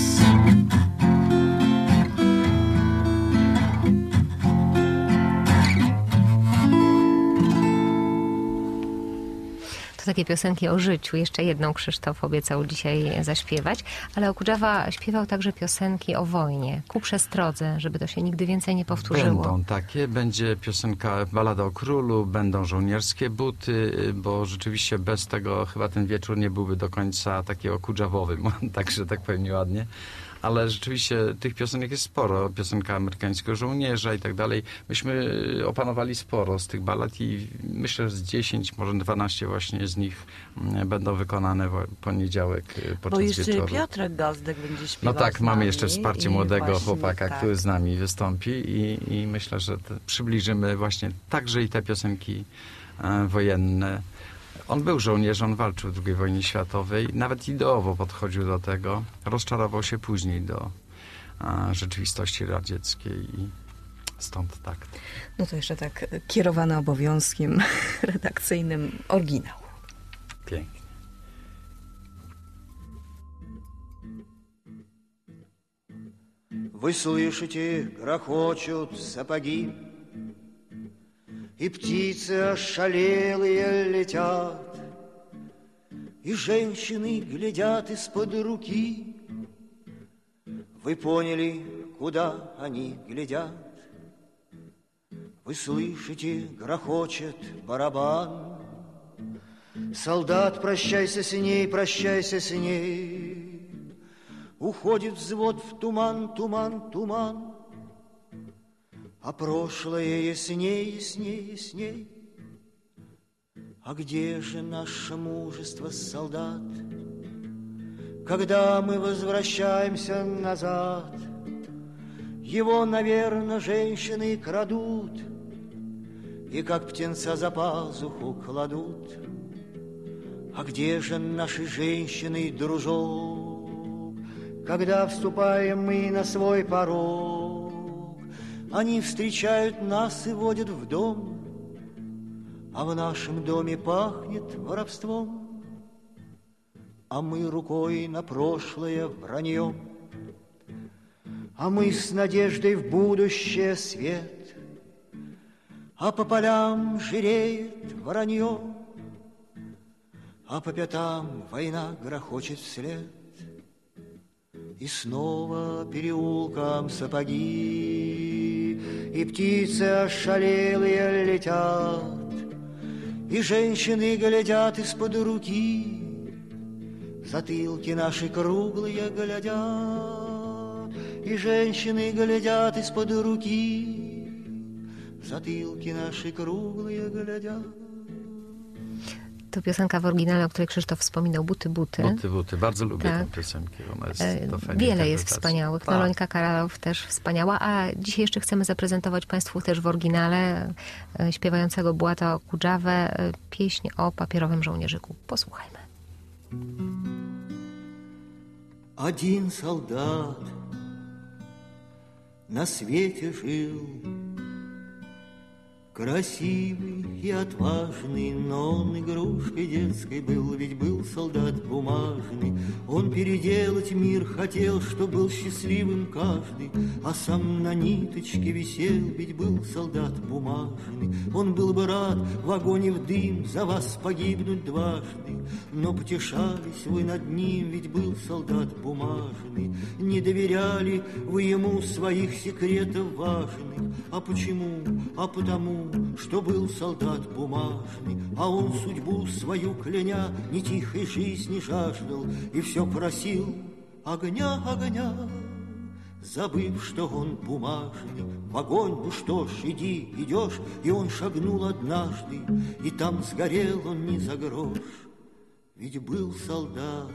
To takie piosenki o życiu. Jeszcze jedną Krzysztof obiecał dzisiaj zaśpiewać, ale Okudżawa śpiewał także piosenki o wojnie, ku przestrodze, żeby to się nigdy więcej nie powtórzyło. Będą takie, będzie piosenka Balada o Królu, będą żołnierskie buty, bo rzeczywiście bez tego chyba ten wieczór nie byłby do końca taki okudżawowy, także tak powiem nieładnie. Ale rzeczywiście tych piosenek jest sporo. Piosenka amerykańskiego żołnierza i tak dalej. Myśmy opanowali sporo z tych ballad i myślę, że z dziesięć, może dwanaście właśnie z nich będą wykonane w poniedziałek podczas Bo jeszcze wieczoru. Piotrek Gozdek będzie No śpiewał tak, z mamy nami jeszcze wsparcie i młodego właśnie, chłopaka, tak. który z nami wystąpi i, i myślę, że te, przybliżymy właśnie także i te piosenki e, wojenne. On był żołnierzem, on walczył w drugiej wojnie światowej, nawet ideowo podchodził do tego. Rozczarował się później do a, rzeczywistości radzieckiej i Stąd tak. No to jeszcze tak kierowany obowiązkiem redakcyjnym oryginał. Pięknie. Вы слышите, грохочут сапоги, и птицы ошалелые летят, и женщины глядят из-под руки. Вы поняли, куда они глядят? Вы слышите, грохочет барабан. Солдат, прощайся с ней, прощайся с ней. Уходит взвод в туман, туман, туман. А прошлое ясней, ясней, ясней. А где же наше мужество, солдат? Когда мы возвращаемся назад, его, наверное, женщины крадут и как птенца за пазуху кладут. А где же наши женщины, дружок? Когда вступаем мы на свой порог, они встречают нас и водят в дом, а в нашем доме пахнет воровством, а мы рукой на прошлое враньем, а мы с надеждой в будущее свет, а по полям жиреет воронье, а по пятам война грохочет вслед. И снова переулком сапоги, и птицы ошалелые летят, и женщины глядят из-под руки, затылки наши круглые глядят, и женщины глядят из-под руки, затылки наши kруglые глядят. To piosenka w oryginale, o której Krzysztof wspominał, Buty, buty. Buty, buty. Bardzo lubię tak. tę piosenkę. Ona jest do Wiele jest wspaniałych. Tak. Nolońka Karalow też wspaniała. A dzisiaj jeszcze chcemy zaprezentować Państwu też w oryginale śpiewającego Bułata Okudżawę pieśń o papierowym żołnierzyku. Posłuchajmy. Один солдат на свете жил, красивый и отважный, но он игрушкой детской был, ведь был солдат бумажный. Он переделать мир хотел, чтоб был счастливым каждый, а сам на ниточке висел, ведь был солдат бумажный. Он был бы рад в огонь и в дым за вас погибнуть дважды, но потешались вы над ним, ведь был солдат бумажный. Не доверяли вы ему своих секретов важных. А почему? А потому, что был солдат бумажный, а он судьбу свою кляня ни тихой жизни жаждал и все просил огня, огня, забыв, что он бумажный. В огонь, ну что ж, иди, идешь, и он шагнул однажды, и там сгорел он не за грош, ведь был солдат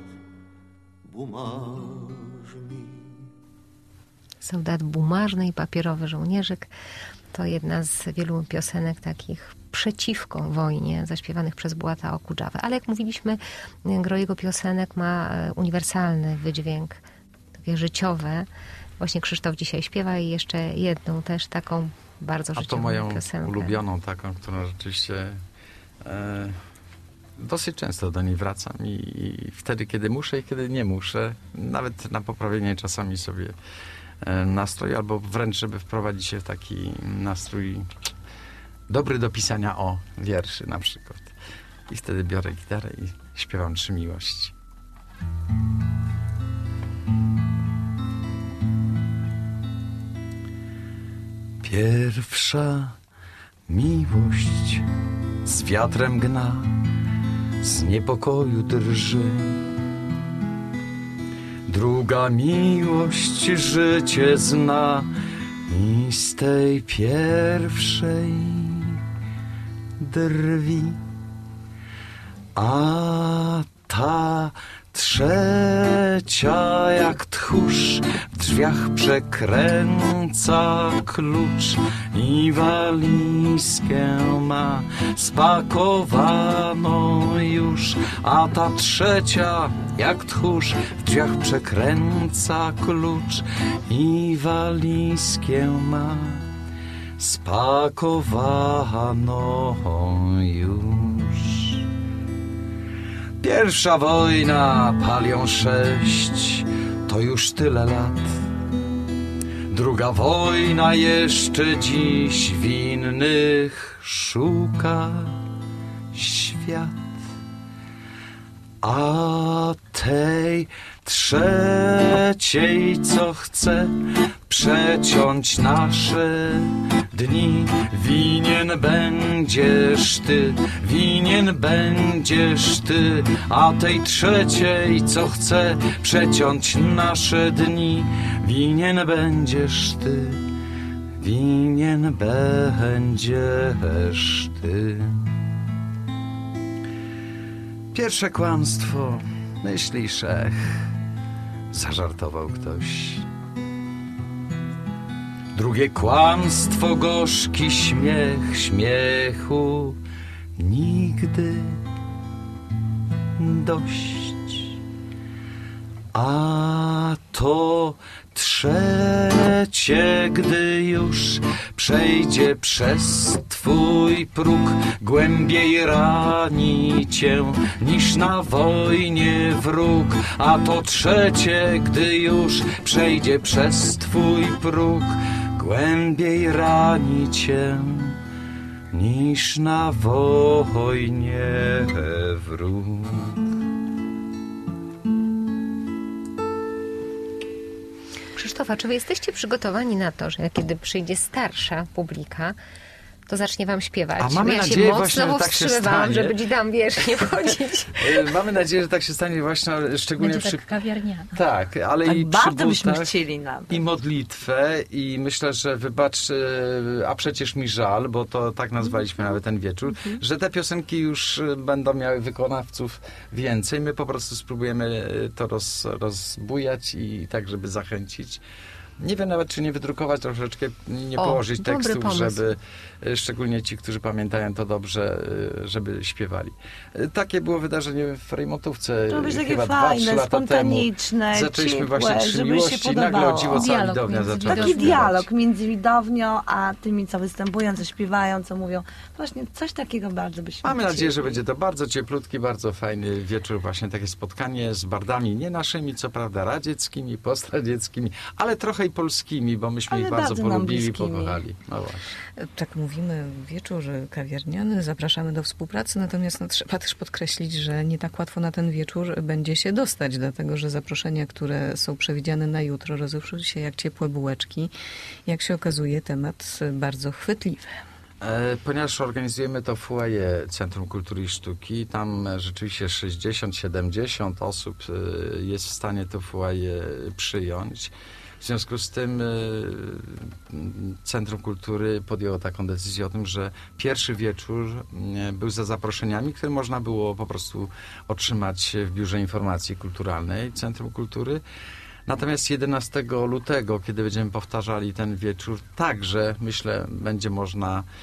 bумажny. Soldat bumажny i papierowy żołnierzyk to jedna z wielu piosenek takich przeciwko wojnie, zaśpiewanych przez Bułata Okudżawę. Ale jak mówiliśmy, gro jego piosenek ma uniwersalny wydźwięk, takie życiowe. Właśnie Krzysztof dzisiaj śpiewa i jeszcze jedną też taką bardzo życiową piosenkę. A to moją piosenkę. ulubioną taką, którą rzeczywiście e, dosyć często do niej wracam i, i wtedy, kiedy muszę i kiedy nie muszę, nawet na poprawienie czasami sobie nastrój, albo wręcz, żeby wprowadzić się w taki nastrój dobry do pisania o wierszy na przykład. I wtedy biorę gitarę i śpiewam Trzy miłości. Pierwsza miłość z wiatrem gna, z niepokoju drży. Druga miłość życie zna i z tej pierwszej drwi. A ta trzecia jak tchórz w drzwiach przekręca klucz i walizkę ma spakowaną już. A ta trzecia jak tchórz w drzwiach przekręca klucz i walizkę ma spakowano już. Pierwsza wojna, palią sześć, to już tyle lat. Druga wojna jeszcze dziś winnych szuka świat. A tej trzeciej, co chce przeciąć nasze dni, winien będziesz ty, winien będziesz ty. A tej trzeciej, co chce przeciąć nasze dni, winien będziesz ty, winien będziesz ty. Pierwsze kłamstwo, myśli szech, zażartował ktoś. Drugie kłamstwo, gorzki śmiech, śmiechu nigdy dość. A to trzecie, gdy już przejdzie przez twój próg, głębiej rani cię niż na wojnie wróg. A to trzecie, gdy już przejdzie przez twój próg, głębiej rani cię niż na wojnie wróg. Krzysztofa, czy wy jesteście przygotowani na to, że kiedy przyjdzie starsza publika, to zacznie wam śpiewać? A mamy ja nadzieję się właśnie, mocno że tak się powstrzymywałam, stanie. żeby ci tam, wiesz, nie wchodzić. Mamy nadzieję, że tak się stanie właśnie, szczególnie Będzie przy... tak kawiarniano. Tak, ale Tak i bardzo przy byśmy butach, chcieli nawet. i modlitwę, i myślę, że wybacz, e, a przecież mi żal, bo to tak nazwaliśmy nawet ten wieczór, że te piosenki już e, będą miały wykonawców więcej. My po prostu spróbujemy to roz, rozbujać i tak, żeby zachęcić. Nie wiem nawet, czy nie wydrukować troszeczkę, nie O, położyć dobry tekstów, pomysł. żeby e, szczególnie ci, którzy pamiętają to dobrze, e, żeby śpiewali. E, Takie było wydarzenie w Rejmontówce To być takie chyba dwa, trzy fajne, lata temu. spontaniczne, Zaczęliśmy ciepłe, właśnie trzy żeby się miłości i nagle o podobało. dziwo cała Dialog widownia między zaczęła Taki Śpiewać. dialog między widownią a tymi, co występują, co śpiewają, co mówią. Właśnie coś takiego bardzo byśmy Mamy chcieli. nadzieję, że będzie to bardzo cieplutki, bardzo fajny wieczór, właśnie takie spotkanie z bardami, nie naszymi, co prawda radzieckimi, postradzieckimi, ale trochę i polskimi, bo myśmy Ale ich bardzo, bardzo nam polubili, bliskimi. pokochali. No właśnie. Tak mówimy, wieczór kawiarniany, zapraszamy do współpracy, natomiast no, trzeba też podkreślić, że nie tak łatwo na ten wieczór będzie się dostać, dlatego że zaproszenia, które są przewidziane na jutro, rozeszły się jak ciepłe bułeczki. Jak się okazuje, temat bardzo chwytliwy. E, Ponieważ organizujemy to w foyer Centrum Kultury i Sztuki, tam e, rzeczywiście sześćdziesiąt siedemdziesiąt osób e, jest w stanie to foyer przyjąć. W związku z tym e, Centrum Kultury podjęło taką decyzję o tym, że pierwszy wieczór e, był za zaproszeniami, które można było po prostu otrzymać w Biurze Informacji Kulturalnej Centrum Kultury. Natomiast jedenastego lutego, kiedy będziemy powtarzali ten wieczór, także myślę, będzie można e,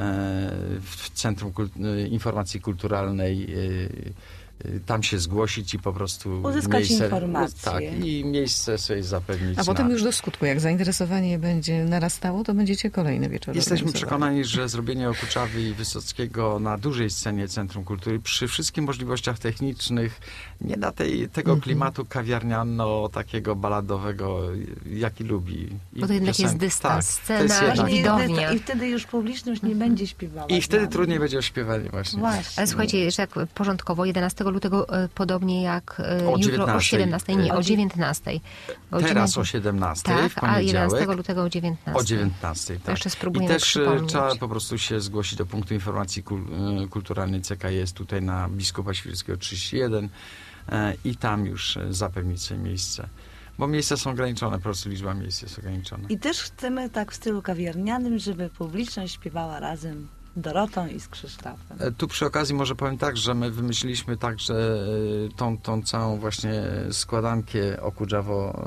w Centrum Kul- Informacji Kulturalnej e, tam się zgłosić i po prostu Uzyskać miejsce, informacje. tak, i miejsce sobie zapewnić. A potem na... już do skutku, jak zainteresowanie będzie narastało, to będziecie kolejne wieczory Jesteśmy organizować. przekonani, że zrobienie Okuczawy i Wysockiego na dużej scenie Centrum Kultury przy wszystkich możliwościach technicznych nie da tej, tego Mhm. klimatu kawiarniano, takiego baladowego, jaki lubi. I Bo to jednak jest piosen- dystans, tak, to jest scena, jednak- Właśnie widownia. I wtedy już publiczność nie będzie śpiewała. I z wtedy nami. trudniej będzie o śpiewanie właśnie. Właśnie. Ale słuchajcie, jeszcze tak porządkowo, jedenastego lutego e, podobnie jak e, O jutro o dziewiętnastej. siedemnastej, nie, O o dziewię- dziewiętnastej. Bo Teraz dziewiętnastej- o siedemnastej Tak, w a poniedziałek. jedenastego lutego o dziewiętnastej. O dziewiętnastej, tak. jeszcze I spróbujemy też e, przypomnieć. trzeba po prostu się zgłosić do punktu informacji kul, e, kulturalnej C K jest tutaj na Biskupa Świrskiego trzydzieści jeden e, i tam już e, zapewnić sobie miejsce. Bo miejsca są ograniczone, po prostu liczba miejsc jest ograniczona. I też chcemy tak w stylu kawiarnianym, żeby publiczność śpiewała razem Dorotą i z Krzysztofem. E, Tu przy okazji może powiem tak, że my wymyśliliśmy także e, tą, tą całą właśnie składankę Okudżawo,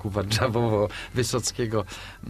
Okuwadżawowo-Wysockiego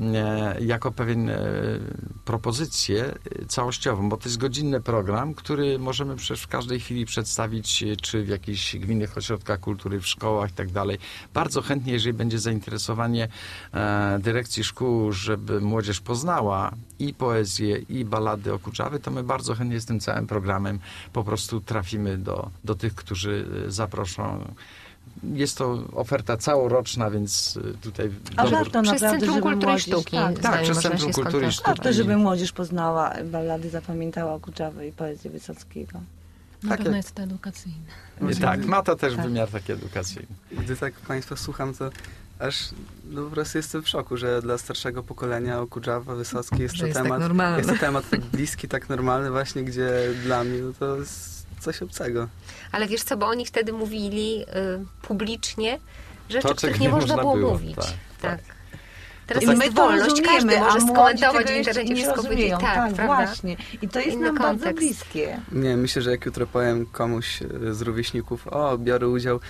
e, jako pewien e, propozycję całościową, bo to jest godzinny program, który możemy przecież w każdej chwili przedstawić, e, czy w jakichś gminnych ośrodkach kultury, w szkołach i tak dalej. Bardzo chętnie, jeżeli będzie zainteresowanie e, dyrekcji szkół, żeby młodzież poznała i poezję, i balady Okudżawy, to my bardzo chętnie z tym całym programem po prostu trafimy do, do tych, którzy zaproszą. Jest to oferta całoroczna, więc tutaj... A dobór- warto Przez naprawdę, Centrum żeby Kultury i młodzież, Sztuki. tak, Tak, zdaje, przez można Centrum się Kultury i skontaktować. warto, żeby młodzież poznała ballady, zapamiętała Okudżawę i poezję Wysockiego. Na Tak, pewno jak- jest to edukacyjne. Tak, ma to też Tak. wymiar taki edukacyjny. Gdy tak Państwa słucham, to aż no, po prostu jestem w szoku, że dla starszego pokolenia Okudżawa, Wysocki jest Że to jest tak temat, normalne. jest to temat tak bliski, tak normalny właśnie, gdzie dla mnie no, to jest coś obcego. Ale wiesz co, bo oni wtedy mówili y, publicznie rzeczy, To, których czego nie nie można można było było, mówić. tak, Tak. tak. Teraz I jest my to wolność, rozumiemy, każdy a może młodzi skomentować tego w jeszcze internecie, nie wszystko powiedzieć. rozumieją. Tak, Tak, prawda? właśnie. I to jest Inny nam bardzo kontekst. bliskie. Nie, myślę, że jak jutro powiem komuś e, z rówieśników, o, biorę udział e,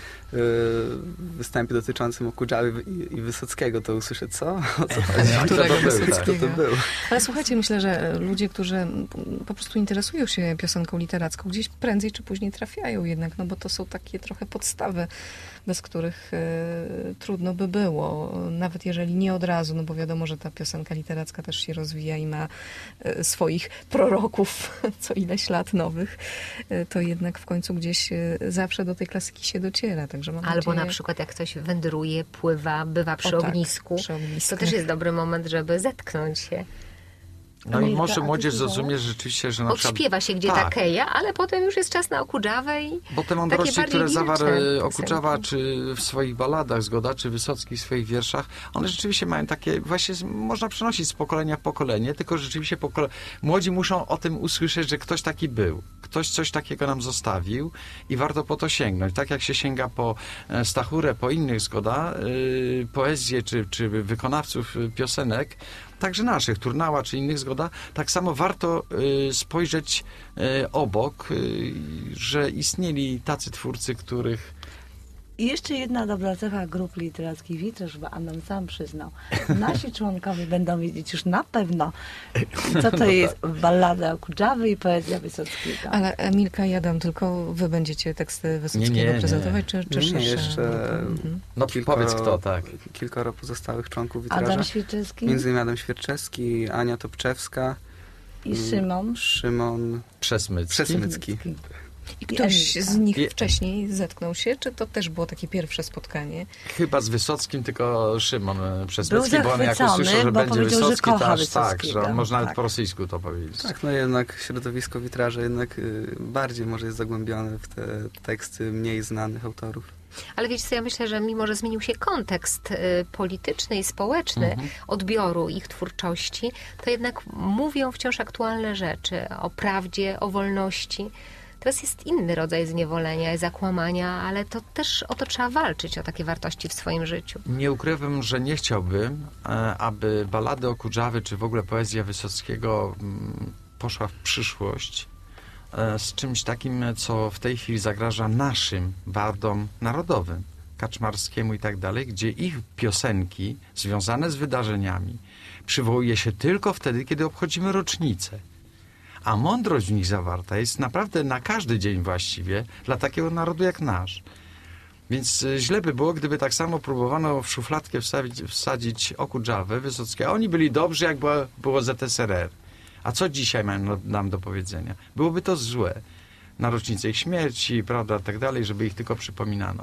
w występie dotyczącym Okudżawy i, i Wysockiego, to usłyszę, co? O co chodzi? Kto to Którego był, tak. Kto Wysockiego? to był? Ale słuchajcie, myślę, że ludzie, którzy po prostu interesują się piosenką literacką, gdzieś prędzej czy później trafiają jednak, no bo to są takie trochę podstawy, bez których e, trudno by było. Nawet jeżeli nie od razu, no bo wiadomo, że ta piosenka literacka też się rozwija i ma e, swoich proroków co ileś lat nowych, e, to jednak w końcu gdzieś e, zawsze do tej klasyki się dociera. Także mam Albo nadzieję, na przykład jak ktoś wędruje, pływa, bywa przy O tak, ognisku, przy ognisku. to też jest dobry moment, żeby zetknąć się. No i Milka, może a ty młodzież słuchałaś? zrozumie rzeczywiście, że na przykład... Odśpiewa się gdzie tak, ta keja, ale potem już jest czas na Okudżawę i Bo te takie mądrości, bardziej które zawarł liryczne Okudżawa, piosenki. czy w swoich baladach, Zgoda, czy Wysocki w swoich wierszach, one rzeczywiście mają takie, właśnie z- można przenosić z pokolenia w pokolenie, tylko rzeczywiście pokole... młodzi muszą o tym usłyszeć, że ktoś taki był. Ktoś coś takiego nam zostawił i warto po to sięgnąć. Tak jak się sięga po e, Stachurę, po innych, Zgoda, y, poezję, czy, czy wykonawców y, piosenek, także naszych, Turnała czy innych, Zgoda, tak samo warto y, spojrzeć y, obok, y, że istnieli tacy twórcy, których I jeszcze jedna dobra cecha grup literackich Witraż, bo Adam sam przyznał. Nasi członkowie będą wiedzieć już na pewno, co to jest ballada Okudżawy i poezja Wysockiego. Ale Emilka i Adam, tylko wy będziecie teksty Wysockiego Nie, nie, nie. prezentować, czy, czy Nie, nie, szersze? jeszcze Mhm. no powiedz kto, tak. Kilkoro pozostałych członków Witraża. Adam Świerczewski Między innymi Adam Świerczewski, Ania Topczewska, i Szymon Szymon Przesmycki. Przesmycki. I ktoś Emilka. z nich I- wcześniej zetknął się, czy to też było takie pierwsze spotkanie? Chyba z Wysockim, tylko Szymon Był Przesmycki, bo on jak zachwycony, usłyszał, że bo będzie powiedział, że Wysocki, to kocha aż tak, że Wysockiego. on może nawet Tak. po rosyjsku to powiedzieć. Tak, no jednak środowisko Witraża jednak y, bardziej może jest zagłębione w te teksty mniej znanych autorów. Ale wiecie co, ja myślę, że mimo, że zmienił się kontekst y, polityczny i społeczny Mhm. odbioru ich twórczości, to jednak mówią wciąż aktualne rzeczy o prawdzie, o wolności. Teraz jest inny rodzaj zniewolenia, zakłamania, ale to też o to trzeba walczyć, o takie wartości w swoim życiu. Nie ukrywam, że nie chciałbym, e, aby balady Okudżawy, czy w ogóle poezja Wysockiego mm, poszła w przyszłość e, z czymś takim, co w tej chwili zagraża naszym wardom narodowym, Kaczmarskiemu i tak dalej, gdzie ich piosenki związane z wydarzeniami przywołuje się tylko wtedy, kiedy obchodzimy rocznicę. A mądrość w nich zawarta jest naprawdę na każdy dzień właściwie dla takiego narodu jak nasz. Więc e, źle by było, gdyby tak samo próbowano w szufladkę wsadzić, wsadzić Okudżawę, Wysockiego. Oni byli dobrzy, jak było, było Z S R R. A co dzisiaj mają no- nam do powiedzenia? Byłoby to złe. Na rocznicę ich śmierci, prawda, tak dalej, żeby ich tylko przypominano.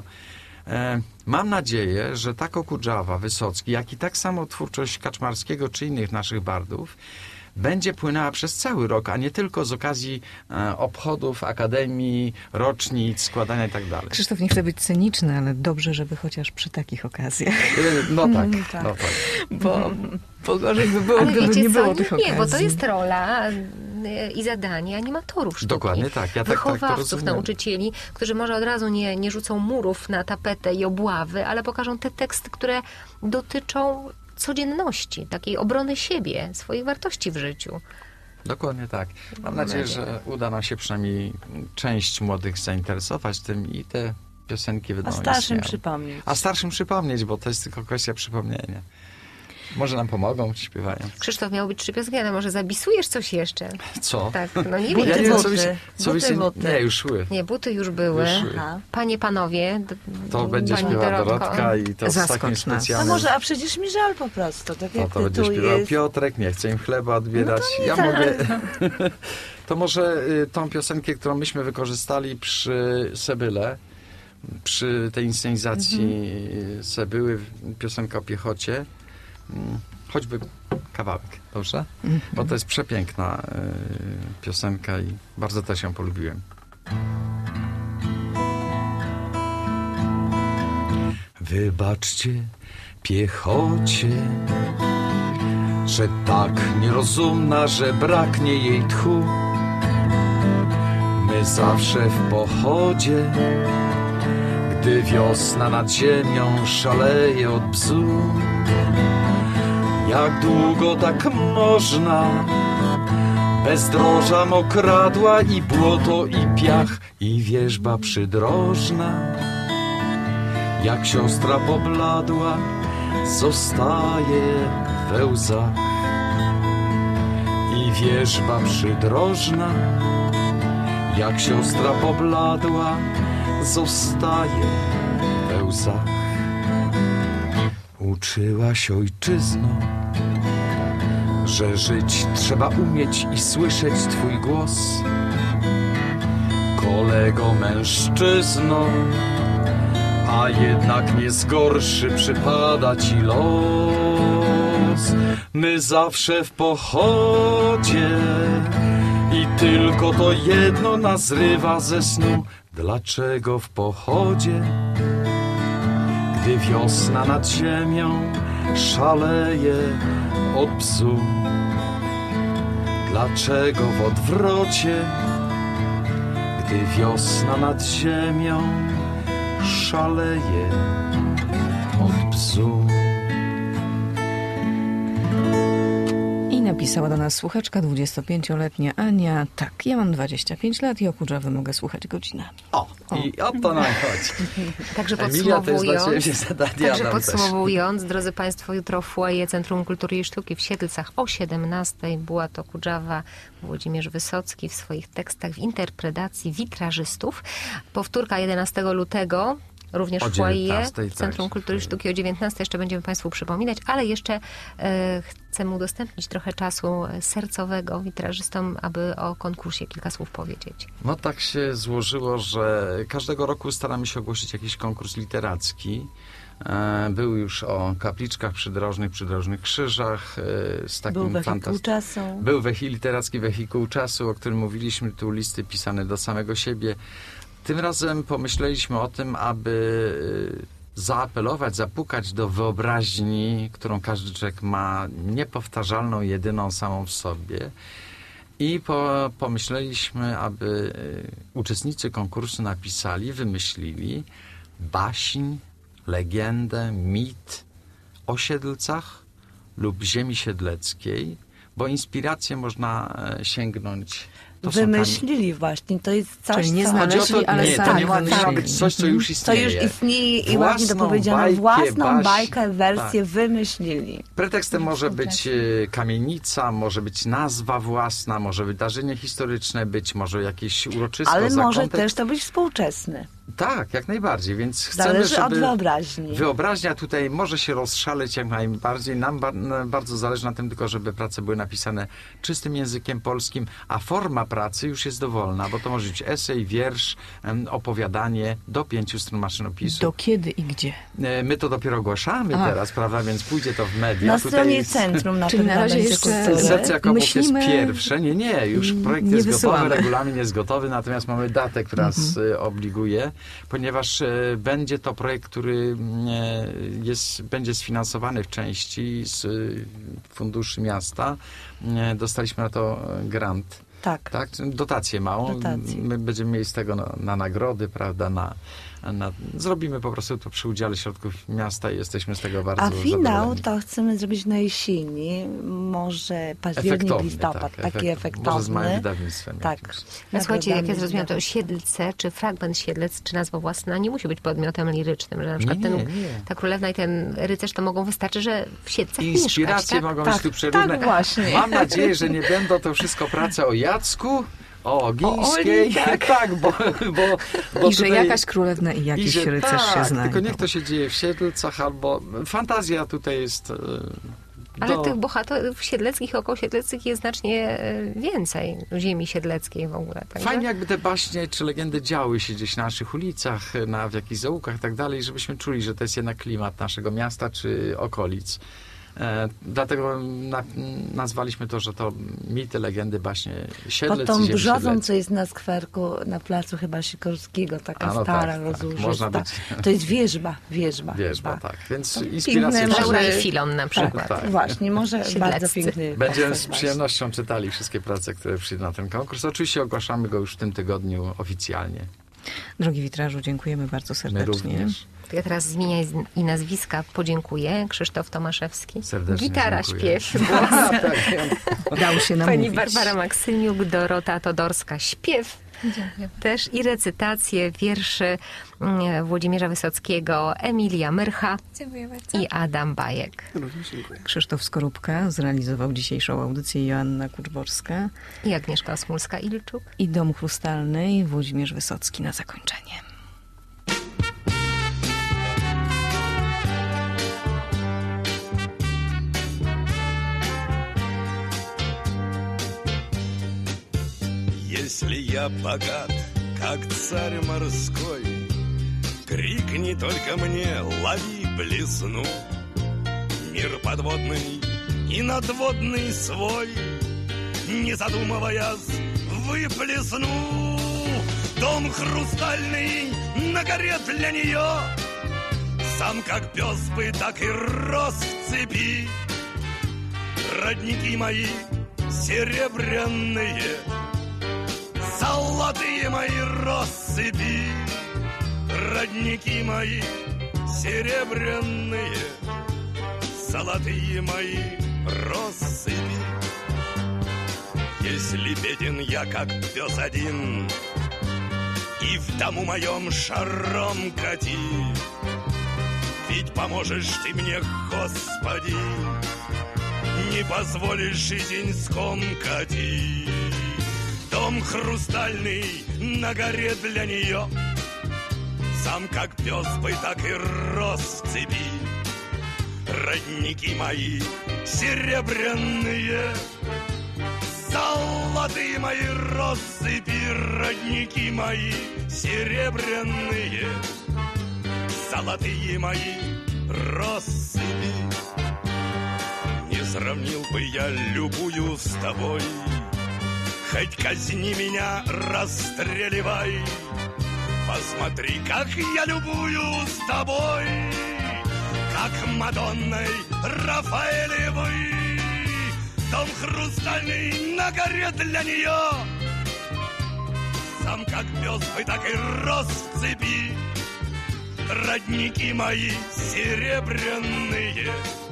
E, mam nadzieję, że tak Okudżawa, Wysocki, jak i tak samo twórczość Kaczmarskiego czy innych naszych bardów będzie płynęła przez cały rok, a nie tylko z okazji e, obchodów, akademii, rocznic, składania i tak dalej. Krzysztof nie chce być cyniczny, ale dobrze, żeby chociaż przy takich okazjach. E, No tak, tak. no tak. Bo, bo gorzej by było, Ale gdyby wiecie nie co, było nie, tych nie, okazji. bo to jest rola y, i zadanie animatorów sztuki. Dokładnie tak, ja tak- tak to Wychowawców, rozumiem. nauczycieli, którzy może od razu nie, nie rzucą murów na tapetę i obławy, ale pokażą te teksty, które dotyczą codzienności, takiej obrony siebie, swoich wartości w życiu. Dokładnie tak. Mam Mam nadzieję, nadzieję. że uda nam się przynajmniej część młodych zainteresować tym i te piosenki będą A starszym istniały. przypomnieć. A starszym przypomnieć, bo to jest tylko kwestia przypomnienia. Może nam pomogą, śpiewając. Krzysztof, miał być trzy piosenki, ale może zabisujesz coś jeszcze? Co? Tak, no nie Buty, wiem. Ja nie wiem, co buty. byście... Co Buty, byście buty. nie, już szły. Nie, buty już były. Już szły. Aha. Panie, panowie. d- To będzie pani śpiewała Dorotko. Dorotka i to z Zaskocz takim nas. A specjalnym... może, a przecież mi żal po prostu, tak To, jak to będzie tytuł śpiewał jest. Piotrek, nie chcę im chleba odbierać. No ja mogę... To może y, tą piosenkę, którą myśmy wykorzystali przy Sebyle, przy tej inscenizacji Mhm. Sebyły, piosenka o piechocie, mm, choćby kawałek, dobrze? Bo to jest przepiękna y, piosenka i bardzo też ją polubiłem. Wybaczcie piechocie, że tak nierozumna, że braknie jej tchu. My zawsze w pochodzie, gdy wiosna nad ziemią szaleje od bzu. Jak długo tak można? Bezdroża mokradła i błoto i piach i wierzba przydrożna. Jak siostra pobladła, zostaje we łzach. I wierzba przydrożna, jak siostra pobladła, zostaje we łzach. Uczyłaś ojczyzno, że żyć trzeba umieć i słyszeć twój głos. Kolego mężczyzno, a jednak nie zgorszy przypada ci los. My zawsze w pochodzie i tylko to jedno nas zrywa ze snu. Dlaczego w pochodzie, gdy wiosna nad ziemią szaleje od bzu? Dlaczego w odwrocie, gdy wiosna nad ziemią szaleje od bzu? I napisała do nas słuchaczka dwudziestopięcioletnia Ania. Tak, ja mam dwadzieścia pięć lat i o Kurzawy mogę słuchać godzinami. O, i o to nam chodzi. Także Emilia, to jest dla podsumowując, ciebie zadanie, także Adam też. podsumowując, drodzy Państwo, jutro w foyer Centrum Kultury i Sztuki w Siedlcach o siedemnastej. Była to Kudżawa, Włodzimierz Wysocki w swoich tekstach, w interpretacji witrażystów. Powtórka jedenastego lutego. Również O w foyer dziewiętnastej, w Centrum tak. Kultury i Sztuki o dziewiętnastej. Jeszcze będziemy Państwu przypominać, ale jeszcze e, chcemy udostępnić trochę czasu sercowego witrażystom, aby o konkursie kilka słów powiedzieć. No tak się złożyło, że każdego roku staramy się ogłosić jakiś konkurs literacki. E, Był już o kapliczkach przydrożnych, przydrożnych krzyżach. e, Z takim Był wehikuł fantast- czasu. Był wehi- literacki wehikuł czasu, o którym mówiliśmy, tu listy pisane do samego siebie. Tym razem pomyśleliśmy o tym, aby y, zaapelować, zapukać do wyobraźni, którą każdy człowiek ma, niepowtarzalną, jedyną samą w sobie. I po, pomyśleliśmy, aby y, uczestnicy konkursu napisali, wymyślili baśń, legendę, mit o Siedlcach lub ziemi siedleckiej, bo inspirację można e, sięgnąć. To są Wymyślili właśnie, to jest coś, Czyli nie co... znaleźli, Chodzi o to- ale nie, to sami nie ma- nie ma wymyślili. być coś, co już To istnieje. już istnieje i Własną ładnie to powiedziano, bajkę, własną baśń. bajkę, wersję Tak. wymyślili. Pretekstem może być e, kamienica, może być nazwa własna, może wydarzenie historyczne być, może jakieś uroczystość. Ale może zakątek. też to być współczesny. Tak, jak najbardziej, więc chcemy, Zależy żeby od wyobraźni. wyobraźnia tutaj może się rozszaleć jak najbardziej. Nam ba- na- bardzo zależy na tym tylko, żeby prace były napisane czystym językiem polskim, a forma pracy już jest dowolna, bo to może być esej, wiersz, em, opowiadanie do pięciu stron maszynopisu. Do kiedy i gdzie? E, My to dopiero ogłaszamy A. teraz, prawda, więc pójdzie to w media. Na Tutaj stronie jest- centrum na Czyli pewno na razie będzie jeszcze kultury. Serce Jakobów jest Myślimy- pierwsze. Nie, nie, już projekt nie jest wysyłamy. gotowy, regulamin jest gotowy, natomiast mamy datę, która nas e, obliguje, ponieważ e, będzie to projekt, który e, jest, będzie sfinansowany w części z e, funduszy miasta. E, Dostaliśmy na to e, grant. Tak. Tak, dotację małą. Dotację. My będziemy mieli z tego na, na nagrody, prawda, na na, zrobimy po prostu to przy udziale środków miasta i jesteśmy z tego bardzo A finał zadowoleni. to chcemy zrobić na jesieni, może październik, Efektowny, listopad, tak, taki efektowny. Może z małym efektowny. wydawnictwem. Tak. jakimś. No słuchajcie, jak ja Naprawdę zrozumiałam, to wydawnictwo. Siedlce, czy fragment Siedlec, czy nazwa własna nie musi być podmiotem lirycznym, że na przykład Nie, nie, ten, nie. ta królewna i ten rycerz to mogą wystarczy, że w Siedlcach mieszkać, Inspiracje tak? mogą Tak, być tu przeróżne. tak właśnie. Mam nadzieję, że nie będą to wszystko prace o Jacku, o Ogińskiej. Oli, tak. tak, bo, bo, bo I że tutaj- jakaś królewna i jakiś i że, rycerz tak, się znajdą. tylko niech to się dzieje w Siedlcach, albo fantazja tutaj jest... e, Ale do- tych bohaterów siedleckich, około siedleckich jest znacznie e, więcej. Ziemi siedleckiej w ogóle. Także... Fajnie jakby te baśnie czy legendy działy się gdzieś na naszych ulicach, na, w jakichś zaułkach i tak dalej, żebyśmy czuli, że to jest jednak klimat naszego miasta czy okolic. E, dlatego na, nazwaliśmy to, że to mity, legendy, baśnie Siedlec Pod i tą Ziemi brzozą, Siedleckiej. co jest na skwerku, na placu chyba Sikorskiego, taka A, no stara, tak, tak. rozłożysta. Można być- To jest wierzba, wierzba. Wierzba, chyba. tak. Więc To inspiracje... piękne, Laura może- i Filon na przykład. tak. Właśnie, może Siedleccy. bardzo piękny Będziemy postać z właśnie. przyjemnością czytali wszystkie prace, które przyjdą na ten konkurs. Oczywiście ogłaszamy go już w tym tygodniu oficjalnie. Drogi witrażu, dziękujemy bardzo My serdecznie. również. To ja teraz z imienia i z- i nazwiska podziękuję. Krzysztof Tomaszewski. Serdecznie Gitara, dziękuję. śpiew. A, tak. Dał się Pani namówić. Barbara Maksymiuk, Dorota Todorska, śpiew. Dziękuję. Też i recytacje wierszy mm, Włodzimierza Wysockiego, Emilia Myrcha Dziękuję bardzo. i Adam Bajek. Również dziękuję. Krzysztof Skorupka zrealizował dzisiejszą audycję, Joanna Kuczborska I Agnieszka Osmulska-Ilczuk. i Dom Chrustalny, Włodzimierz Wysocki na zakończenie. Если я богат, как царь морской, крикни только мне, лови блесну. Мир подводный и надводный свой, не задумываясь, выплесну. Дом хрустальный на горе для нее, сам как пес бы, так и рос в цепи. Родники мои серебряные, золотые мои россыпи, родники мои серебряные, золотые мои россыпи. Если беден я, как пес один, и в дому моем шаром кати, ведь поможешь ты мне, Господи, не позволишь жизнь скомкати. Дом хрустальный на горе для нее, сам как пес бы, так и рос в цепи. Родники мои серебряные, золотые мои россыпи, родники мои серебряные, золотые мои россыпи. Не сравнил бы я любую с тобой, хоть казни меня, расстреливай. Посмотри, как я любую с тобой, как Мадонной Рафаэлевой. Дом хрустальный на горе для нее, сам как пес бы, так и рос в цепи. Родники мои серебряные,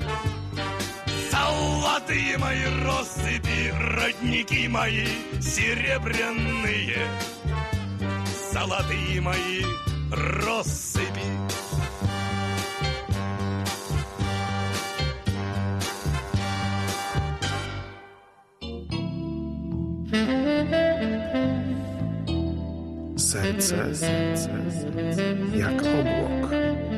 золотые мои россыпи, родники мои серебряные, золотые мои россыпи. Serce, serce jak obłok.